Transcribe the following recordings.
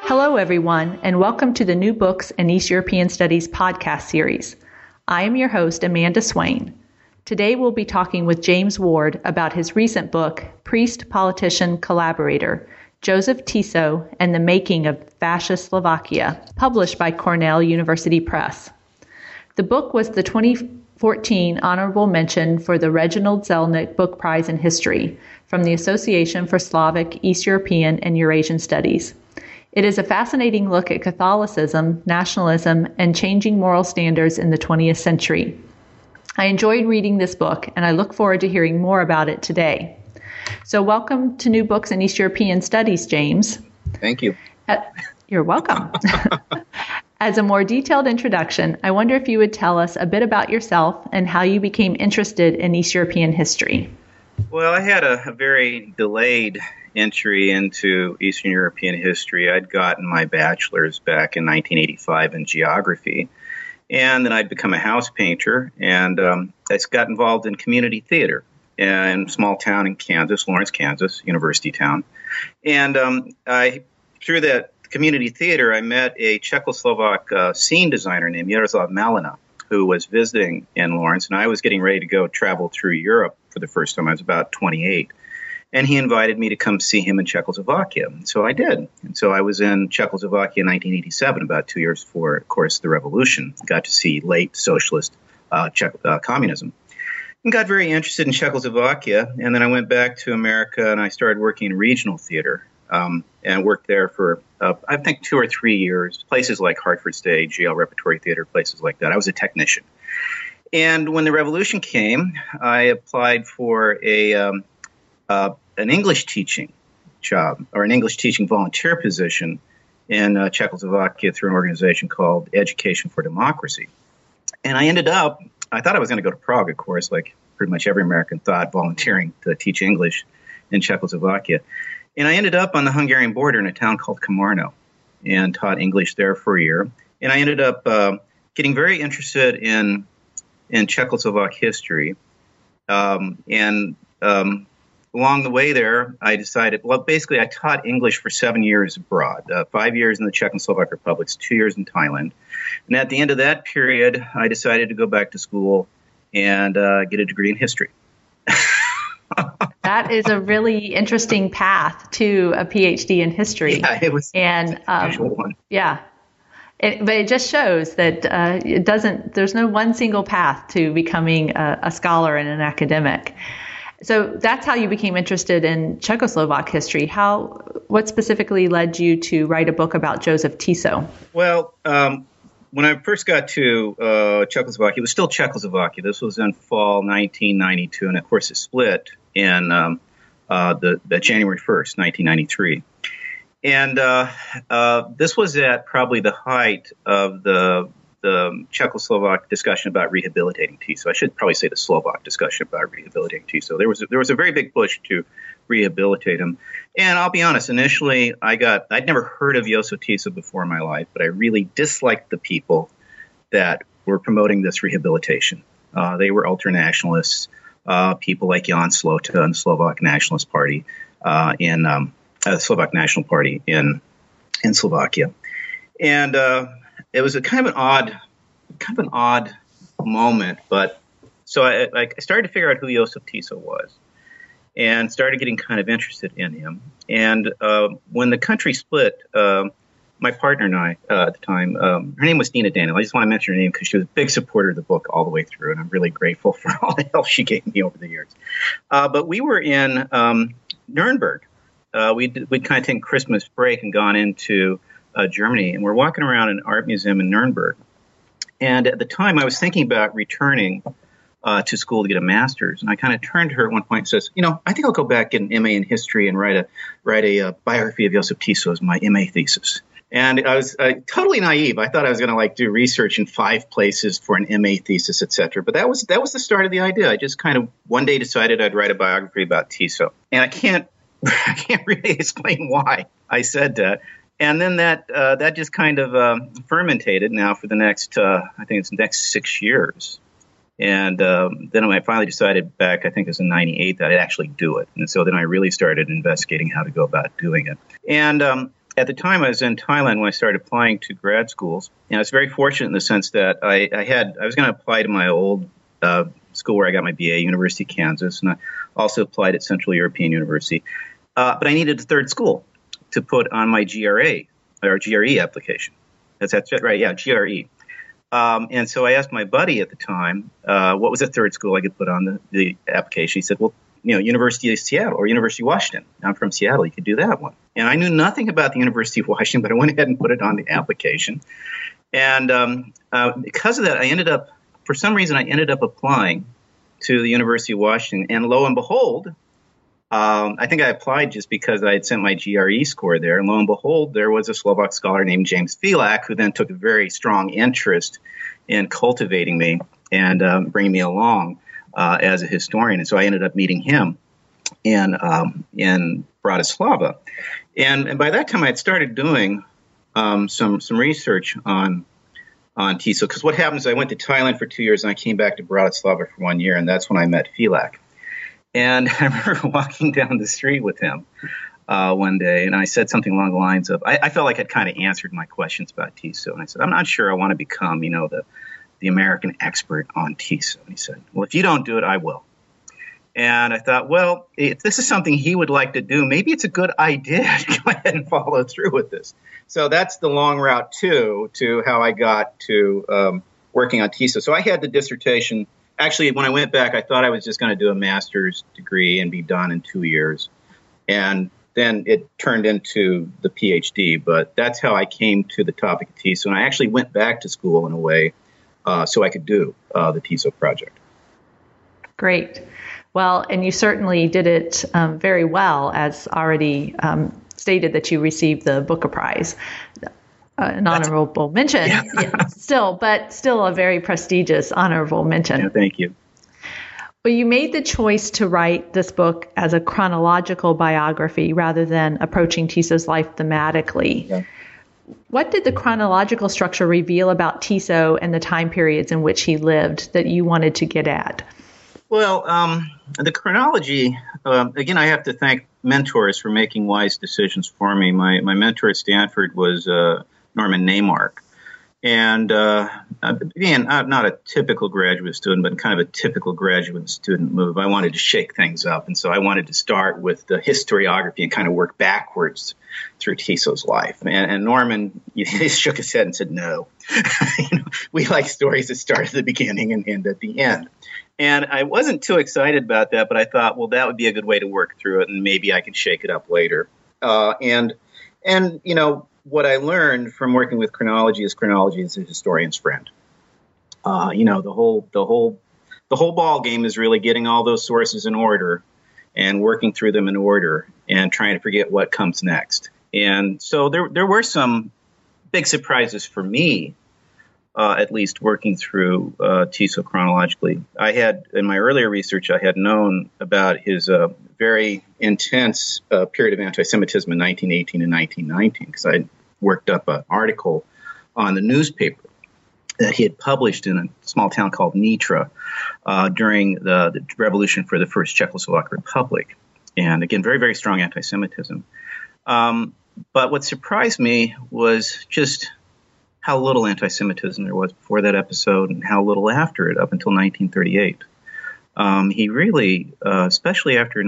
Hello, everyone, and welcome to the New Books in East European Studies podcast series. I am your host, Amanda Swain. Today we'll be talking with James Ward about his recent book, Priest, Politician, Collaborator, Joseph Tiso and the Making of Fascist Slovakia, published by Cornell University Press. The book was the 2014 honorable mention for the Reginald Zelnick Book Prize in History from the Association for Slavic, East European, and Eurasian Studies. It is a fascinating look at Catholicism, nationalism, and changing moral standards in the 20th century. I enjoyed reading this book, and I look forward to hearing more about it today. So welcome to New Books in East European Studies, James. Thank you. You're welcome. As a more detailed introduction, I wonder if you would tell us a bit about yourself and how you became interested in East European history. Well, I had a very delayed entry into Eastern European history. I'd gotten my bachelor's back in 1985 in geography, and then I'd become a house painter, and I got involved in community theater in a small town in Kansas, Lawrence, Kansas, university town. And through that community theater, I met a Czechoslovak scene designer named Jaroslav Malina, who was visiting in Lawrence, and I was getting ready to go travel through Europe for the first time. I was about 28. And he invited me to come see him in Czechoslovakia. And so I did. And so I was in Czechoslovakia in 1987, about 2 years before, of course, the revolution. Got to see late socialist communism. And got very interested in Czechoslovakia. And then I went back to America and I started working in regional theater. And worked there for, I think, 2 or 3 years. Places like Hartford Stage, Yale Repertory Theater, places like that. I was a technician. And when the revolution came, I applied for an English teaching job, or an English teaching volunteer position in Czechoslovakia through an organization called Education for Democracy. And I thought I was going to go to Prague, of course, like pretty much every American thought, volunteering to teach English in Czechoslovakia. And I ended up on the Hungarian border in a town called Komárno and taught English there for a year. And I ended up getting very interested in Czechoslovak history. Along the way there, I decided, well, basically, I taught English for 7 years abroad, 5 years in the Czech and Slovak republics, 2 years in Thailand. And at the end of that period, I decided to go back to school and get a degree in history. That is a really interesting path to a PhD in history. Yeah, it was an unusual one. Yeah. But it just shows that there's no one single path to becoming a scholar and an academic. So that's how you became interested in Czechoslovak history. What specifically led you to write a book about Joseph Tiso? Well, when I first got to Czechoslovakia, it was still Czechoslovakia. This was in fall 1992, and of course it split in the January 1st, 1993. And this was at probably the height of the Czechoslovak discussion about rehabilitating Tiso. I should probably say the Slovak discussion about rehabilitating Tiso. There was a very big push to rehabilitate him. And I'll be honest, initially I'd never heard of Josef Tiso before in my life, but I really disliked the people that were promoting this rehabilitation. They were ultranationalists, people like Jan Slota and the Slovak Nationalist Party the Slovak National Party in Slovakia. And it was a kind of an odd moment, but so I started to figure out who Josef Tiso was and started getting kind of interested in him. And when the country split, my partner and I at the time, her name was Nina Daniel. I just want to mention her name because she was a big supporter of the book all the way through, and I'm really grateful for all the help she gave me over the years. But we were in Nuremberg. We'd kind of taken Christmas break and gone into Germany, and we're walking around an art museum in Nuremberg. And at the time, I was thinking about returning to school to get a master's, and I kind of turned to her at one point and says, I think I'll go back and MA in history and write a biography of Josef Tiso as my MA thesis. And I was totally naive. I thought I was going to do research in 5 places for an MA thesis, et cetera. But that was the start of the idea. I just kind of one day decided I'd write a biography about Tiso, and I can't really explain why I said that. And then that just kind of fermentated now for the next, I think it's the next 6 years. And then I finally decided back, I think it was in 98, that I'd actually do it. And so then I really started investigating how to go about doing it. And at the time, I was in Thailand when I started applying to grad schools, and I was very fortunate in the sense that I was going to apply to my old school where I got my BA, University of Kansas, and I also applied at Central European University. But I needed a third school to put on my GRA or GRE application. That's right, yeah, GRE. And so I asked my buddy at the time, what was the third school I could put on the application. He said, well, University of Seattle or University of Washington. I'm from Seattle. You could do that one. And I knew nothing about the University of Washington, but I went ahead and put it on the application. And because of that, for some reason, I ended up applying to the University of Washington. And lo and behold, I think I applied just because I had sent my GRE score there. And lo and behold, there was a Slovak scholar named James Filak, who then took a very strong interest in cultivating me and bringing me along as a historian. And so I ended up meeting him in Bratislava. And by that time, I had started doing some research on Tiso. Because what happened is I went to Thailand for 2 years, and I came back to Bratislava for 1 year, and that's when I met Filak. And I remember walking down the street with him one day, and I said something along the lines of, I felt like I'd kind of answered my questions about Tiso. And I said, I'm not sure I want to become, the American expert on Tiso. And he said, well, if you don't do it, I will. And I thought, well, if this is something he would like to do, maybe it's a good idea to go ahead and follow through with this. So that's the long route, too, to how I got to working on Tiso. So I had the dissertation. Actually, when I went back, I thought I was just going to do a master's degree and be done in 2 years. And then it turned into the PhD. But that's how I came to the topic of Tiso. And I actually went back to school in a way so I could do the Tiso project. Great. Well, and you certainly did it very well, as already stated that you received the Booker Prize. An honorable mention, yeah, still a very prestigious honorable mention. Yeah, thank you. Well, you made the choice to write this book as a chronological biography rather than approaching Tiso's life thematically. Yeah. What did the chronological structure reveal about Tiso and the time periods in which he lived that you wanted to get at? Well, the chronology, again, I have to thank mentors for making wise decisions for me. My mentor at Stanford was Norman Naimark. And being not a typical graduate student, but kind of a typical graduate student move, I wanted to shake things up. And so I wanted to start with the historiography and kind of work backwards through Tiso's life. And Norman, he shook his head and said, no. We like stories that start at the beginning and end at the end. And I wasn't too excited about that, but I thought, well, that would be a good way to work through it, and maybe I could shake it up later. And what I learned from working with chronology is a historian's friend. The whole ball game is really getting all those sources in order and working through them in order and trying to forget what comes next. And so there were some big surprises for me, at least working through Tiso chronologically. I had, in my earlier research, I had known about his very intense period of anti-Semitism in 1918 and 1919, because I worked up an article on the newspaper that he had published in a small town called Nitra during the revolution for the first Czechoslovak Republic. And again, very, very strong anti-Semitism. But what surprised me was just how little anti-Semitism there was before that episode and how little after it, up until 1938. He really, especially after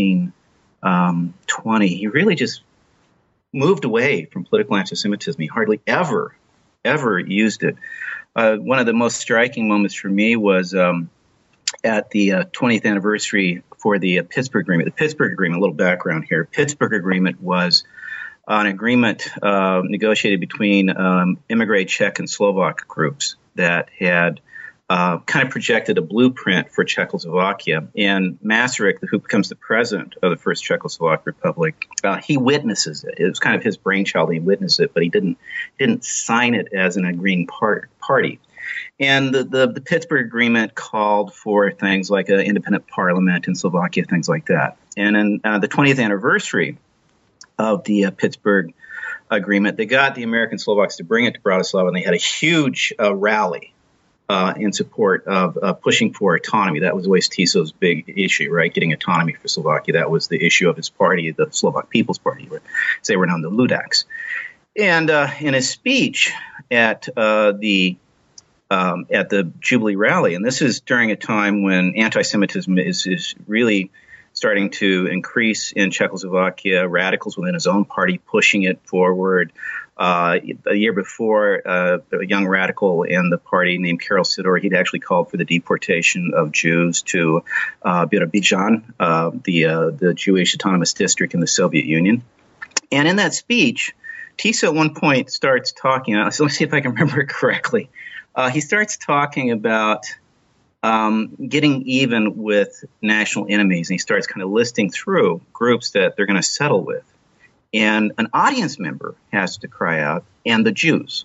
1920, he really just moved away from political anti-Semitism. He hardly ever used it. One of the most striking moments for me was at the 20th anniversary for the Pittsburgh Agreement. The Pittsburgh Agreement, a little background here. Pittsburgh Agreement was an agreement negotiated between immigrant Czech and Slovak groups that had kind of projected a blueprint for Czechoslovakia. And Masaryk, who becomes the president of the first Czechoslovak Republic, he witnesses it. It was kind of his brainchild. He witnessed it, but he didn't sign it as an agreeing party. And the Pittsburgh Agreement called for things like an independent parliament in Slovakia, things like that. And in the 20th anniversary of the Pittsburgh Agreement, they got the American Slovaks to bring it to Bratislava, and they had a huge rally in support of pushing for autonomy. That was always Tiso's big issue, right? Getting autonomy for Slovakia. That was the issue of his party, the Slovak People's Party. They were known the Ludaks. And in his speech at the Jubilee rally, and this is during a time when anti-Semitism is really starting to increase in Czechoslovakia, radicals within his own party pushing it forward. A year before, a young radical in the party named Karol Sidor, he'd actually called for the deportation of Jews to Birobidzhan, the Jewish autonomous district in the Soviet Union. And in that speech, Tiso at one point starts talking, so let's see if I can remember it correctly. He starts talking about getting even with national enemies, and he starts kind of listing through groups that they're going to settle with. And an audience member has to cry out, and the Jews.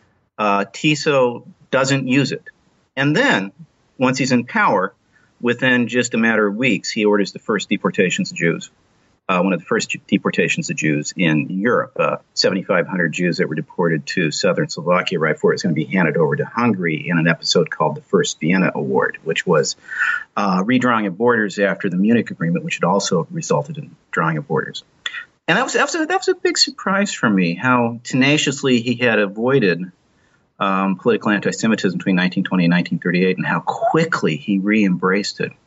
Tiso doesn't use it. And then, once he's in power, within just a matter of weeks, he orders the first deportations of Jews. One of the first deportations of Jews in Europe, 7,500 Jews that were deported to southern Slovakia right before it was going to be handed over to Hungary in an episode called the First Vienna Award, which was redrawing of borders after the Munich Agreement, which had also resulted in drawing of borders. And that was a big surprise for me, how tenaciously he had avoided political anti-Semitism between 1920 and 1938, and how quickly he re-embraced it.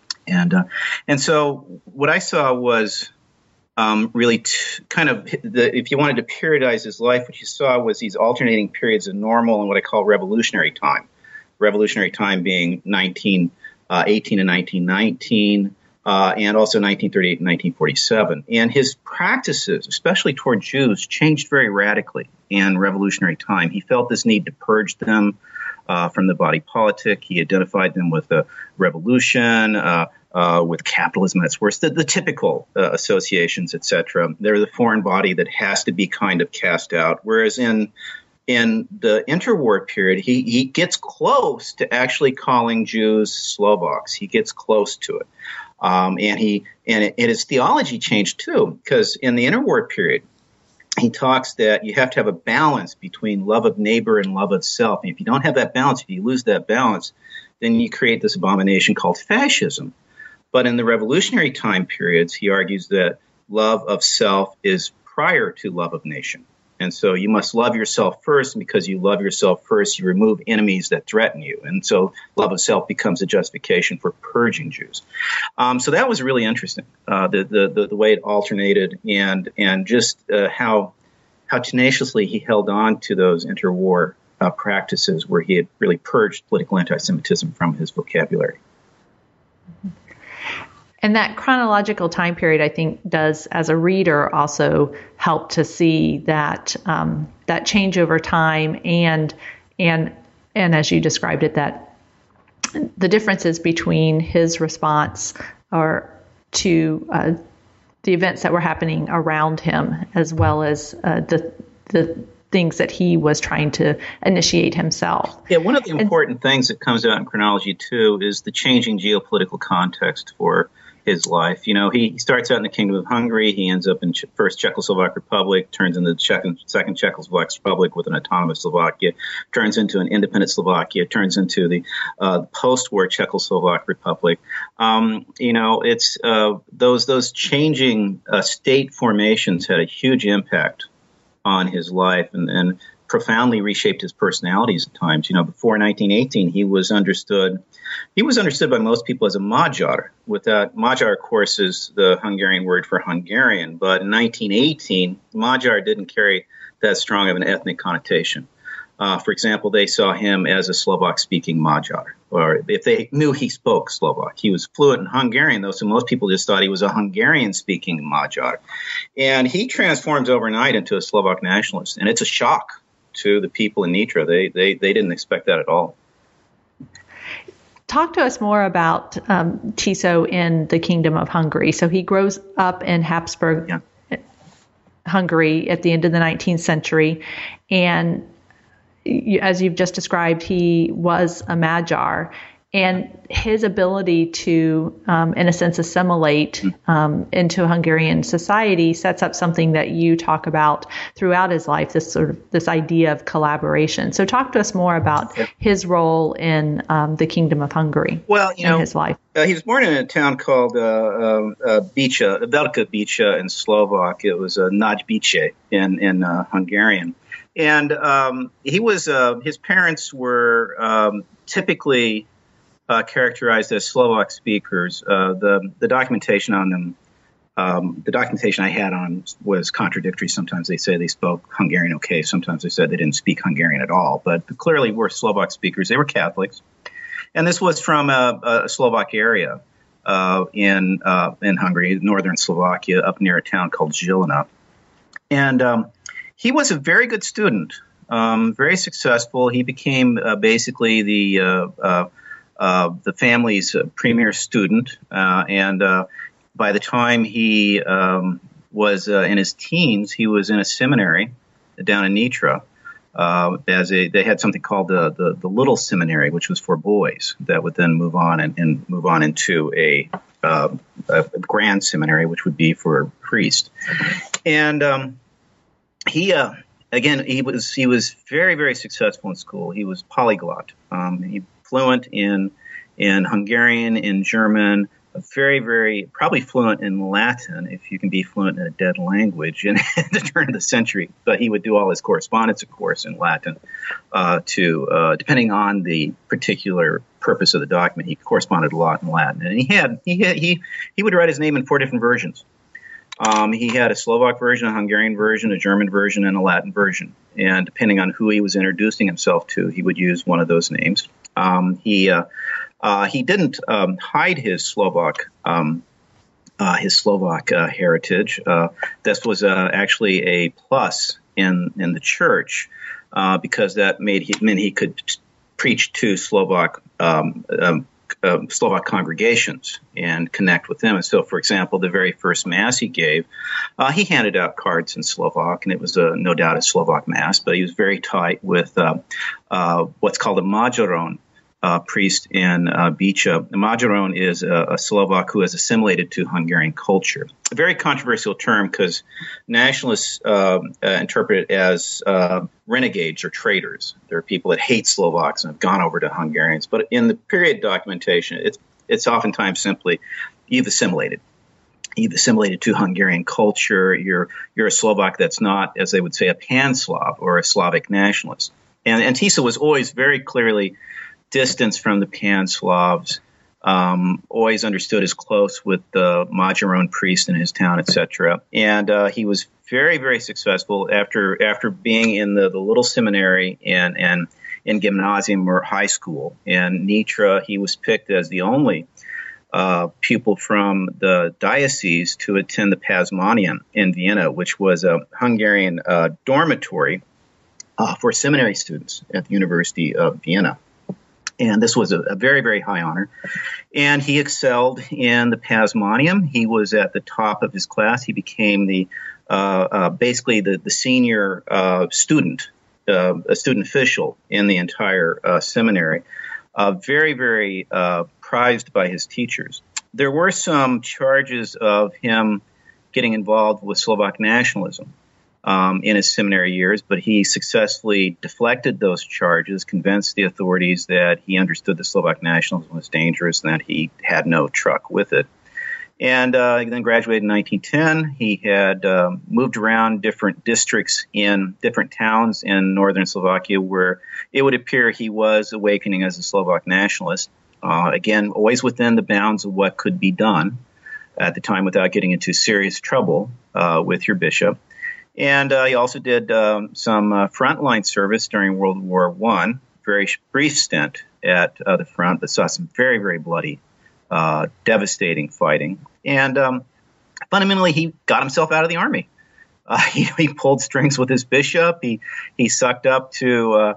And so what I saw was really kind of, if you wanted to periodize his life, what you saw was these alternating periods of normal and what I call revolutionary time. Revolutionary time being 1918 and 1919. And also 1938 and 1947. And his practices, especially toward Jews, changed very radically in revolutionary time. He felt this need to purge them from the body politic. He identified them with the revolution, with capitalism at its worst, the typical associations, etc. They're the foreign body that has to be kind of cast out. Whereas in the interwar period, he gets close to actually calling Jews Slovaks. He gets close to it. And his theology changed too, because in the interwar period, he talks that you have to have a balance between love of neighbor and love of self. And if you don't have that balance, if you lose that balance, then you create this abomination called fascism. But in the revolutionary time periods, he argues that love of self is prior to love of nation. And so you must love yourself first, and because you love yourself first, you remove enemies that threaten you. And so love of self becomes a justification for purging Jews. So that was really interesting, the way it alternated and just how tenaciously he held on to those interwar practices where he had really purged political anti-Semitism from his vocabulary. And that chronological time period, I think, does, as a reader, also help to see that that change over time, and as you described it, that the differences between his response to the events that were happening around him, as well as the things that he was trying to initiate himself. Yeah, one of the important things that comes out in chronology too is the changing geopolitical context for his life. You know, he starts out in the Kingdom of Hungary. He ends up in first Czechoslovak Republic, turns into the second Czechoslovak Republic with an autonomous Slovakia, turns into an independent Slovakia, turns into the post-war Czechoslovak Republic. You know, it's those changing state formations had a huge impact on his life and profoundly reshaped his personalities at times. You know, before 1918, he was understood by most people as a Magyar. Magyar, of course, is the Hungarian word for Hungarian. But in 1918, Magyar didn't carry that strong of an ethnic connotation. For example, they saw him as a Slovak-speaking Magyar, or if they knew he spoke Slovak. He was fluent in Hungarian, though, so most people just thought he was a Hungarian-speaking Magyar. And he transforms overnight into a Slovak nationalist, and it's a shock to the people in Nitra. They didn't expect that at all. Talk to us more about Tiso in the Kingdom of Hungary. So he grows up in Habsburg, Hungary at the end of the 19th century. And as you've just described, he was a Magyar. And his ability to, in a sense, assimilate into Hungarian society sets up something that you talk about throughout his life, this idea of collaboration. So talk to us more about his role in the Kingdom of Hungary. Well, in his life. He was born in a town called Bicha, Velika Bicha in Slovak. It was Nagybice in Hungarian. And he was his parents were typically characterized as Slovak speakers. The documentation on them, the documentation I had on was contradictory. Sometimes they say they spoke Hungarian okay. Sometimes they said they didn't speak Hungarian at all. But clearly were Slovak speakers. They were Catholics. And this was from a Slovak area in Hungary, northern Slovakia, up near a town called Žilina. And he was a very good student, very successful. He became basically the family's premier student, and by the time he was in his teens, he was in a seminary down in Nitra. They had something called the Little Seminary, which was for boys, that would then move on and move on into a grand seminary, which would be for priests. And he was very, very successful in school. He was polyglot. He fluent in Hungarian, in German, very, very probably fluent in Latin, if you can be fluent in a dead language in the turn of the century. But he would do all his correspondence, of course, in Latin. Depending on the particular purpose of the document, he corresponded a lot in Latin, and he would write his name in 4 different versions. He had a Slovak version, a Hungarian version, a German version, and a Latin version. And depending on who he was introducing himself to, he would use one of those names. He didn't hide his Slovak heritage. This was actually a plus in the church because that meant he could preach to Slovak congregations and connect with them. And so, for example, the very first Mass he gave, he handed out cards in Slovak, and it was no doubt a Slovak Mass, but he was very tight with what's called a Magyaron priest in Bicha. The Magyaron is a Slovak who has assimilated to Hungarian culture. A very controversial term because nationalists interpret it as renegades or traitors. There are people that hate Slovaks and have gone over to Hungarians. But in the period documentation, it's oftentimes simply you've assimilated. You've assimilated to Hungarian culture. You're a Slovak that's not, as they would say, a pan-Slav or a Slavic nationalist. And Tiso was always very clearly distanced from the pan-Slavs, always understood as close with the Magyaron priest in his town, etc. And he was very, very successful after being in the little seminary and in gymnasium or high school. In Nitra, he was picked as the only pupil from the diocese to attend the Pázmány in Vienna, which was a Hungarian dormitory for seminary students at the University of Vienna. And this was a very, very high honor. And he excelled in the Pázmány. He was at the top of his class. He became basically the senior student, a student official in the entire seminary. Very, very prized by his teachers. There were some charges of him getting involved with Slovak nationalism in his seminary years, but he successfully deflected those charges, convinced the authorities that he understood that Slovak nationalism was dangerous and that he had no truck with it. And he then graduated in 1910. He had moved around different districts in different towns in northern Slovakia where it would appear he was awakening as a Slovak nationalist. Again, always within the bounds of what could be done at the time without getting into serious trouble with your bishop. And he also did some frontline service during World War I, very brief stint at the front, but saw some very, very bloody, devastating fighting. And fundamentally, he got himself out of the army. He pulled strings with his bishop. He sucked up to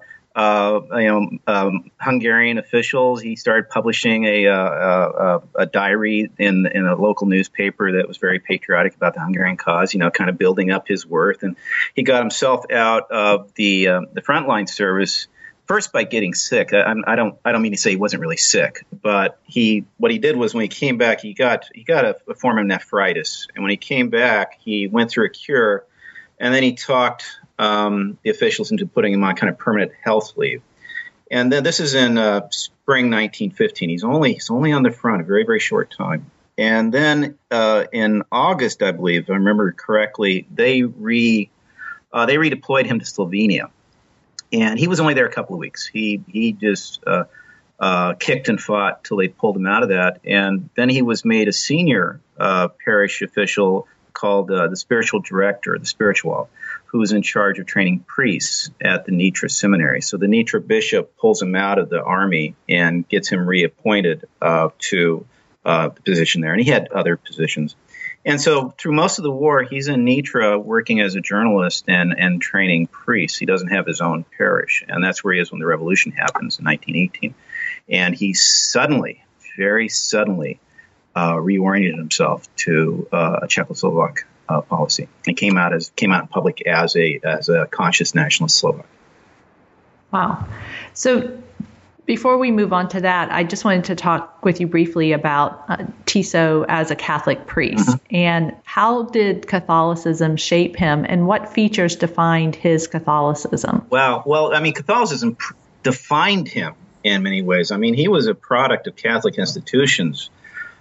Hungarian officials. He started publishing a diary in a local newspaper that was very patriotic about the Hungarian cause, kind of building up his worth. And he got himself out of the frontline service first by getting sick. I don't mean to say he wasn't really sick, but what he did was when he came back, he got a form of nephritis, and when he came back, he went through a cure, and then he talked the officials into putting him on kind of permanent health leave. And then this is in spring 1915. He's only on the front a very, very short time. And then in August, I believe, if I remember correctly, they redeployed him to Slovenia. And he was only there a couple of weeks. He just kicked and fought till they pulled him out of that. And then he was made a senior parish official called the spiritual director, the spiritual, who was in charge of training priests at the Nitra seminary. So the Nitra bishop pulls him out of the army and gets him reappointed to the position there. And he had other positions. And so through most of the war, he's in Nitra working as a journalist and training priests. He doesn't have his own parish. And that's where he is when the revolution happens in 1918. And he very suddenly, reoriented himself to a Czechoslovak policy. And came out in public as a conscious nationalist Slovak. Wow. So before we move on to that, I just wanted to talk with you briefly about Tiso as a Catholic priest. Mm-hmm. And how did Catholicism shape him, and what features defined his Catholicism? Well, I mean, Catholicism defined him in many ways. I mean, he was a product of Catholic institutions,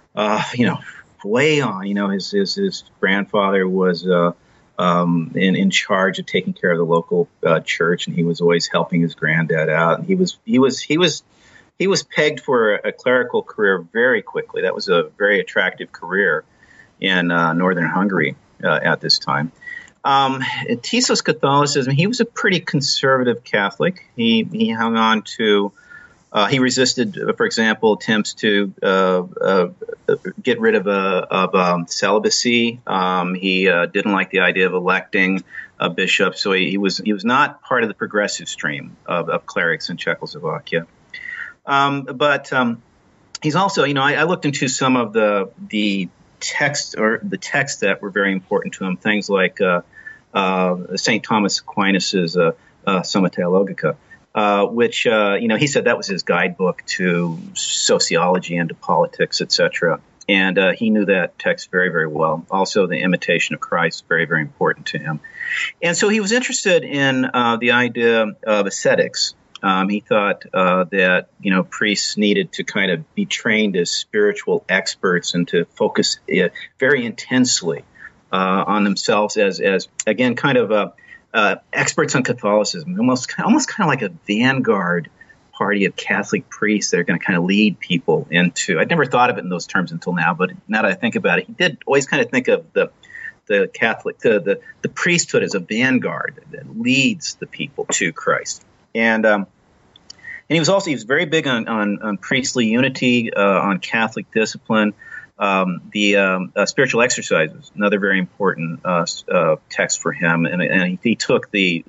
way on. His grandfather was in charge of taking care of the local church, and he was always helping his granddad out. And he was pegged for a clerical career very quickly. That was a very attractive career in northern Hungary at this time. Tiso's Catholicism, he was a pretty conservative Catholic. He hung on to. He resisted, for example, attempts to get rid of celibacy. He didn't like the idea of electing a bishop, so he was not part of the progressive stream of clerics in Czechoslovakia. But he's also, I looked into some of the texts that were very important to him. Things like St. Thomas Aquinas's Summa Theologica. Which he said that was his guidebook to sociology and to politics, etc. And he knew that text very, very well. Also, the Imitation of Christ, very, very important to him. And so he was interested in the idea of ascetics. He thought that, priests needed to kind of be trained as spiritual experts and to focus very intensely on themselves as again, kind of experts on Catholicism, almost kind of like a vanguard party of Catholic priests that are going to kind of lead people into. I'd never thought of it in those terms until now, but now that I think about it, he did always kind of think of the Catholic, the priesthood as a vanguard that leads the people to Christ. And he was very big on priestly unity, on Catholic discipline. The spiritual exercises, another very important text for him, and he took the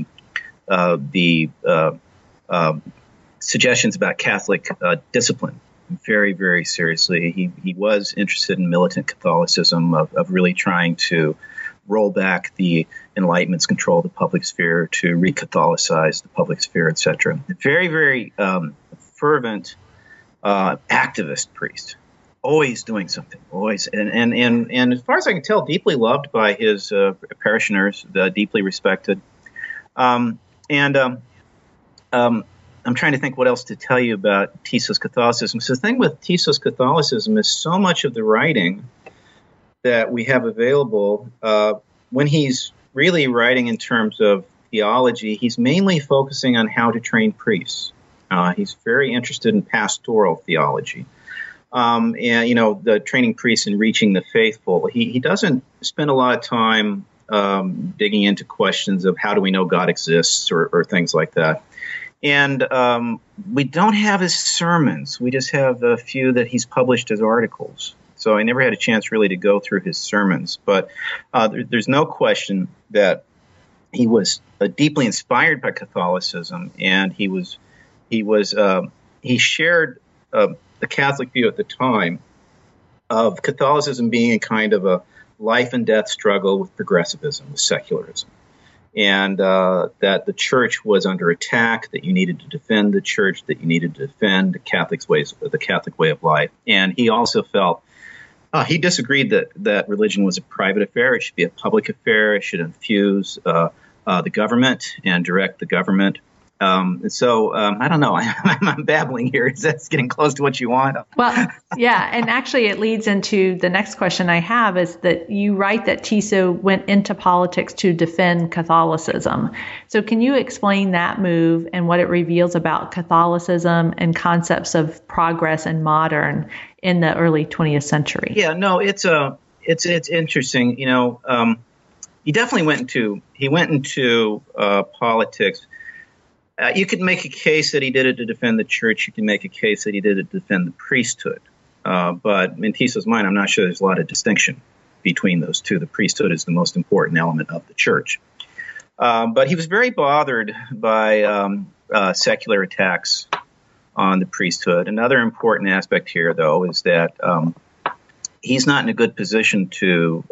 suggestions about Catholic discipline very, very seriously. He was interested in militant Catholicism, of really trying to roll back the Enlightenment's control of the public sphere, to re-Catholicize the public sphere, etc. Very, very fervent activist priest. Always doing something, always, and as far as I can tell, deeply loved by his parishioners, deeply respected. I'm trying to think what else to tell you about Tiso's Catholicism. So the thing with Tiso's Catholicism is so much of the writing that we have available, when he's really writing in terms of theology, he's mainly focusing on how to train priests. He's very interested in pastoral theology. And, the training priests and reaching the faithful. He doesn't spend a lot of time digging into questions of how do we know God exists or things like that. And we don't have his sermons. We just have a few that he's published as articles. So I never had a chance really to go through his sermons. But there's no question that he was deeply inspired by Catholicism, and he shared the Catholic view at the time of Catholicism being a kind of a life and death struggle with progressivism, with secularism. and that the church was under attack, that you needed to defend the church, that you needed to defend the Catholic way of life. And he also felt he disagreed that religion was a private affair. It should be a public affair. It should infuse the government and direct the government. I don't know. I'm babbling here. Is that getting close to what you want? Well, yeah. And actually, it leads into the next question I have is that you write that Tiso went into politics to defend Catholicism. So can you explain that move and what it reveals about Catholicism and concepts of progress and modern in the early 20th century? Yeah, no, it's interesting. He definitely went into politics. You could make a case that he did it to defend the church. You can make a case that he did it to defend the priesthood. But in Tiso's mind, I'm not sure there's a lot of distinction between those two. The priesthood is the most important element of the church. But he was very bothered by secular attacks on the priesthood. Another important aspect here, though, is that he's not in a good position to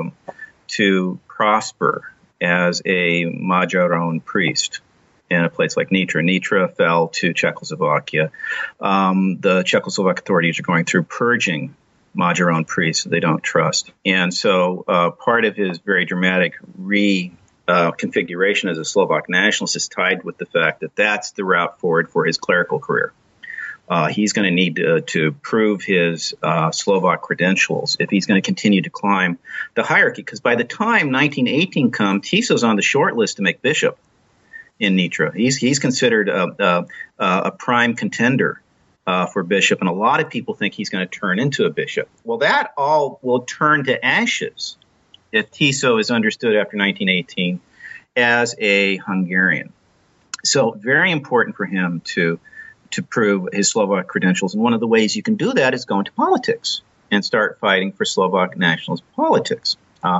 prosper as a Magyaron priest in a place like Nitra. Nitra fell to Czechoslovakia. The Czechoslovak authorities are going through purging Magyaron priests they don't trust. And so part of his very dramatic reconfiguration as a Slovak nationalist is tied with the fact that that's the route forward for his clerical career. He's going to need to prove his Slovak credentials if he's going to continue to climb the hierarchy. Because by the time 1918 comes, Tiso's on the short list to make bishop in Nitra. He's considered a prime contender for bishop, and a lot of people think he's going to turn into a bishop. Well, that all will turn to ashes if Tiso is understood after 1918 as a Hungarian. So very important for him to prove his Slovak credentials. And one of the ways you can do that is go into politics and start fighting for Slovak nationalist politics.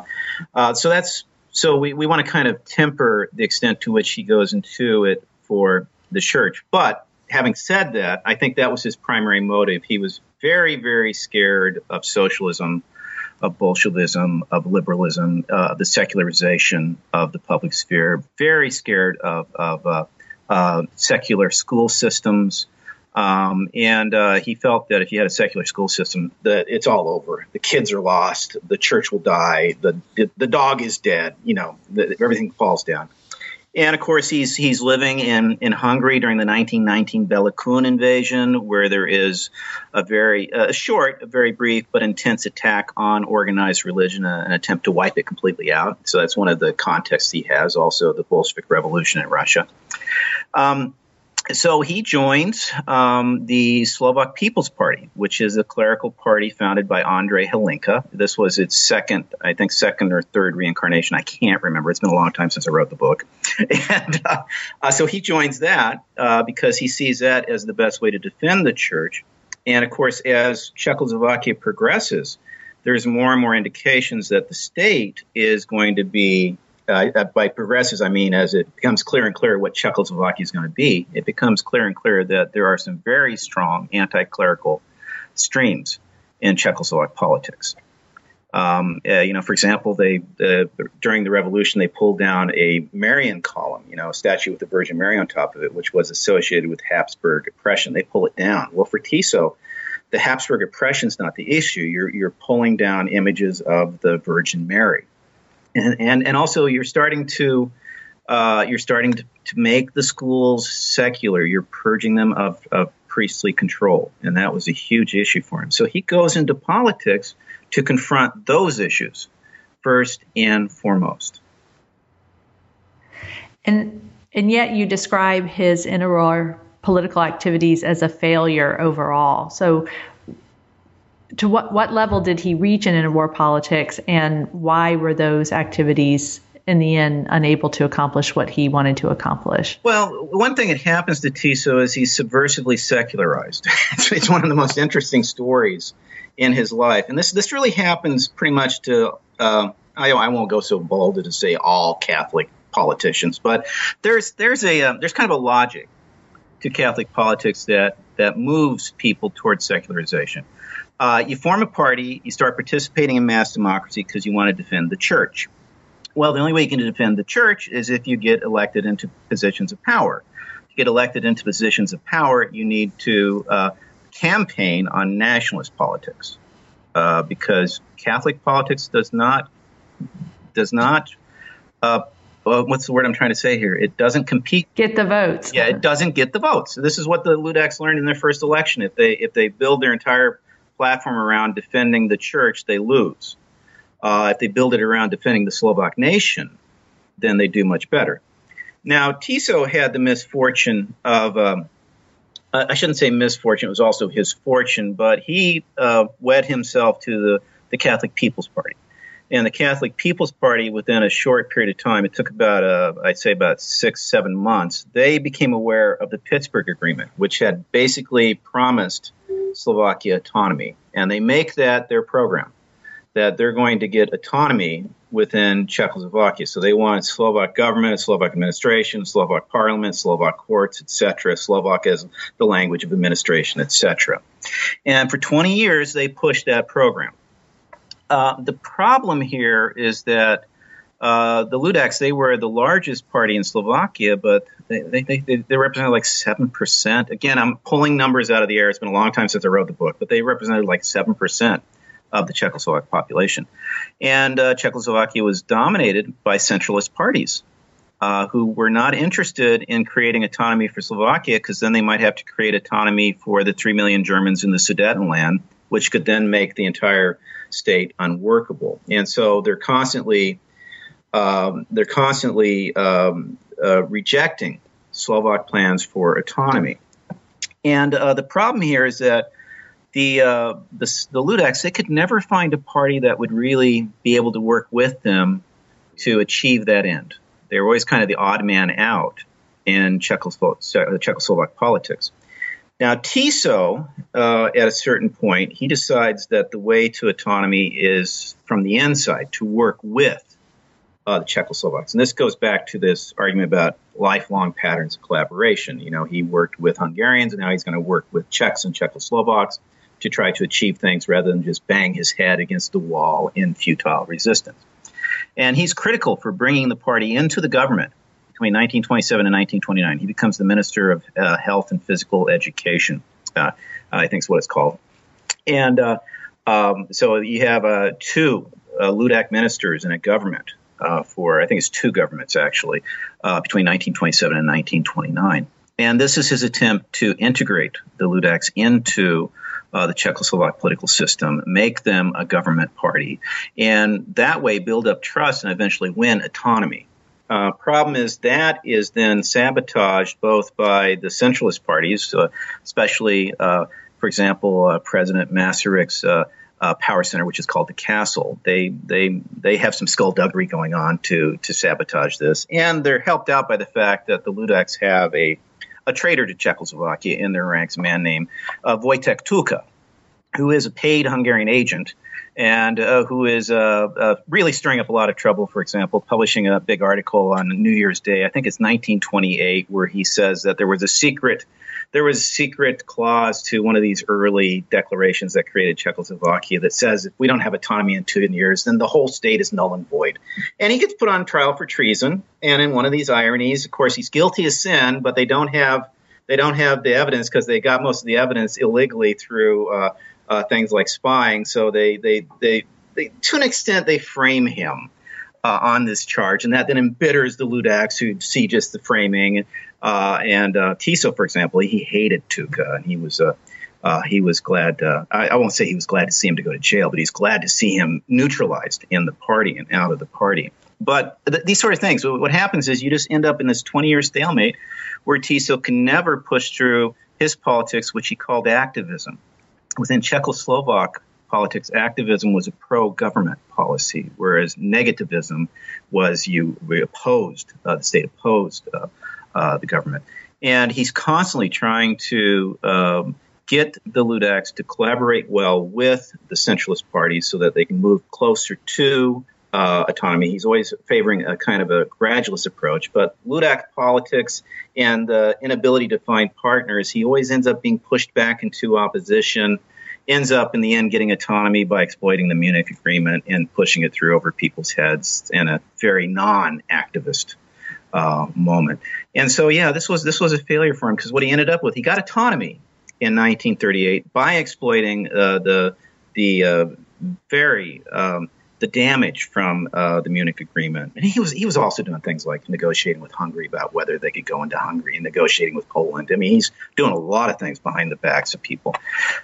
So we want to kind of temper the extent to which he goes into it for the church. But having said that, I think that was his primary motive. He was very, very scared of socialism, of Bolshevism, of liberalism, the secularization of the public sphere, very scared of secular school systems. And he felt that if you had a secular school system, that it's all over. The kids are lost. The church will die. The dog is dead. Everything falls down. And of course, he's living in Hungary during the 1919 Bela Kun invasion, where there is a very short, a very brief, but intense attack on organized religion, an attempt to wipe it completely out. So that's one of the contexts he has. Also, the Bolshevik Revolution in Russia. So he joins the Slovak People's Party, which is a clerical party founded by Andrej Hlinka. This was its second or third reincarnation. I can't remember. It's been a long time since I wrote the book. And so he joins that because he sees that as the best way to defend the church. And, of course, as Czechoslovakia progresses, there's more and more indications that the state is going to be by progresses, I mean, as it becomes clearer and clearer what Czechoslovakia is going to be, it becomes clearer and clearer that there are some very strong anti-clerical streams in Czechoslovak politics. For example, during the revolution, they pulled down a Marian column, a statue with the Virgin Mary on top of it, which was associated with Habsburg oppression. They pull it down. Well, for Tiso, the Habsburg oppression is not the issue. You're pulling down images of the Virgin Mary. And also you're starting to make the schools secular. You're purging them of priestly control, and that was a huge issue for him. So he goes into politics to confront those issues first and foremost. And yet you describe his interwar political activities as a failure overall. So to what level did he reach in interwar politics, and why were those activities in the end unable to accomplish what he wanted to accomplish? Well, one thing that happens to Tiso is he's subversively secularized. It's one of the most interesting stories in his life. And this really happens pretty much to, I won't go so bold as to say all Catholic politicians, but there's kind of a logic to Catholic politics that moves people towards secularization. You form a party, you start participating in mass democracy because you want to defend the church. Well, the only way you can defend the church is if you get elected into positions of power. To get elected into positions of power, you need to campaign on nationalist politics, because Catholic politics does not. What's the word I'm trying to say here? It doesn't compete. Get the votes. Yeah, it doesn't get the votes. This is what the Ludaks learned in their first election. If they build their entire platform around defending the church, they lose. If they build it around defending the Slovak nation, then they do much better. Now, Tiso had the misfortune of, I shouldn't say misfortune, it was also his fortune, but he wed himself to the Catholic People's Party. And the Catholic People's Party, within a short period of time, it took about, I'd say about 6-7 months, they became aware of the Pittsburgh Agreement, which had basically promised Slovakia autonomy. And they make that their program, that they're going to get autonomy within Czechoslovakia. So they want Slovak government, Slovak administration, Slovak parliament, Slovak courts, etc. Slovak as the language of administration, etc. And for 20 years, they pushed that program. The problem here is that the Ludaks, they were the largest party in Slovakia, but they represented like 7%. Again, I'm pulling numbers out of the air. It's been a long time since I wrote the book, but they represented like 7% of the Czechoslovak population. And Czechoslovakia was dominated by centralist parties who were not interested in creating autonomy for Slovakia, because then they might have to create autonomy for the 3 million Germans in the Sudetenland, which could then make the entire state unworkable. And so they're constantly rejecting Slovak plans for autonomy. And the problem here is that the Ludaks, they could never find a party that would really be able to work with them to achieve that end. They were always kind of the odd man out in Czechoslovak politics. Now, Tiso, at a certain point, he decides that the way to autonomy is from the inside, to work with the Czechoslovaks. And this goes back to this argument about lifelong patterns of collaboration. You know, he worked with Hungarians, and now he's going to work with Czechs and Czechoslovaks to try to achieve things rather than just bang his head against the wall in futile resistance. And he's critical for bringing the party into the government. Between 1927 and 1929, he becomes the Minister of Health and Physical Education, I think is what it's called. And so you have two Ludak ministers in a government for, I think it's two governments actually, between 1927 and 1929. And this is his attempt to integrate the Ludaks into the Czechoslovak political system, make them a government party, and that way build up trust and eventually win autonomy. Problem is that is then sabotaged both by the centralist parties, especially, for example, President Masaryk's power center, which is called the Castle. They have some skullduggery going on to sabotage this, and they're helped out by the fact that the Ludaks have a traitor to Czechoslovakia in their ranks, a man named Wojtek Tuka, who is a paid Hungarian agent and who is really stirring up a lot of trouble, for example, publishing a big article on New Year's Day, I think it's 1928, where he says that there was a secret clause to one of these early declarations that created Czechoslovakia that says if we don't have autonomy in 2 years, then the whole state is null and void. And he gets put on trial for treason. And in one of these ironies, of course, he's guilty of sin, but they don't have the evidence because they got most of the evidence illegally through things like spying. So they to an extent, they frame him on this charge, and that then embitters the Ludaks who see just the framing. And Tiso, for example, he hated Tuka, and he was glad. I won't say he was glad to see him to go to jail, but he's glad to see him neutralized in the party and out of the party. But these sort of things, what happens is you just end up in this 20-year stalemate where Tiso can never push through his politics, which he called activism. Within Czechoslovak politics, activism was a pro-government policy, whereas negativism was the state opposed the government. And he's constantly trying to get the Ludaks to collaborate well with the centralist parties so that they can move closer to autonomy. He's always favoring a kind of a gradualist approach, but Ludak politics and the inability to find partners, he always ends up being pushed back into opposition. ends up in the end getting autonomy by exploiting the Munich Agreement and pushing it through over people's heads in a very non-activist moment. And so, this was a failure for him, because what he ended up with, he got autonomy in 1938 by exploiting the damage from the Munich Agreement. And he was also doing things like negotiating with Hungary about whether they could go into Hungary, and negotiating with Poland. I mean, he's doing a lot of things behind the backs of people.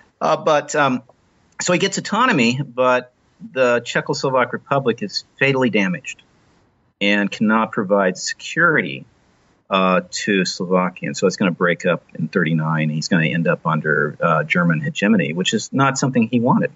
So he gets autonomy, but the Czechoslovak Republic is fatally damaged and cannot provide security to Slovakia. And so it's going to break up in 1939. He's going to end up under German hegemony, which is not something he wanted.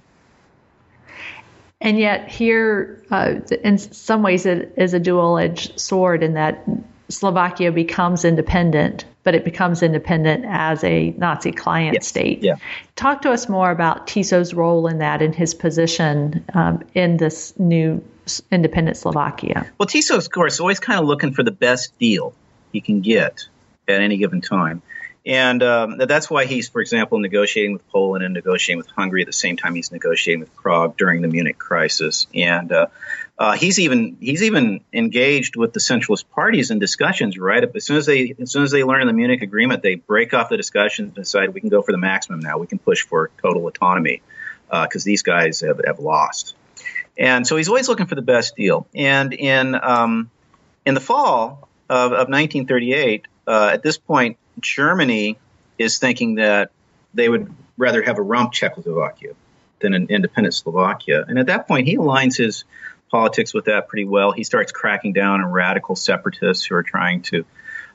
And yet here, in some ways, it is a dual-edged sword in that Slovakia becomes independent, but it becomes independent as a Nazi client state. Yeah. Talk to us more about Tiso's role in that and his position in this new independent Slovakia. Well, Tiso, of course, is always kind of looking for the best deal he can get at any given time. And that's why he's, for example, negotiating with Poland and negotiating with Hungary at the same time he's negotiating with Prague during the Munich crisis. And he's even engaged with the centralist parties in discussions. Right, as soon as they learn of the Munich Agreement, they break off the discussions and decide we can go for the maximum now. We can push for total autonomy because these guys have lost. And so he's always looking for the best deal. And in the fall of 1938, at this point, Germany is thinking that they would rather have a rump Czechoslovakia than an independent Slovakia. And at that point, he aligns his politics with that pretty well. He starts cracking down on radical separatists who are trying to,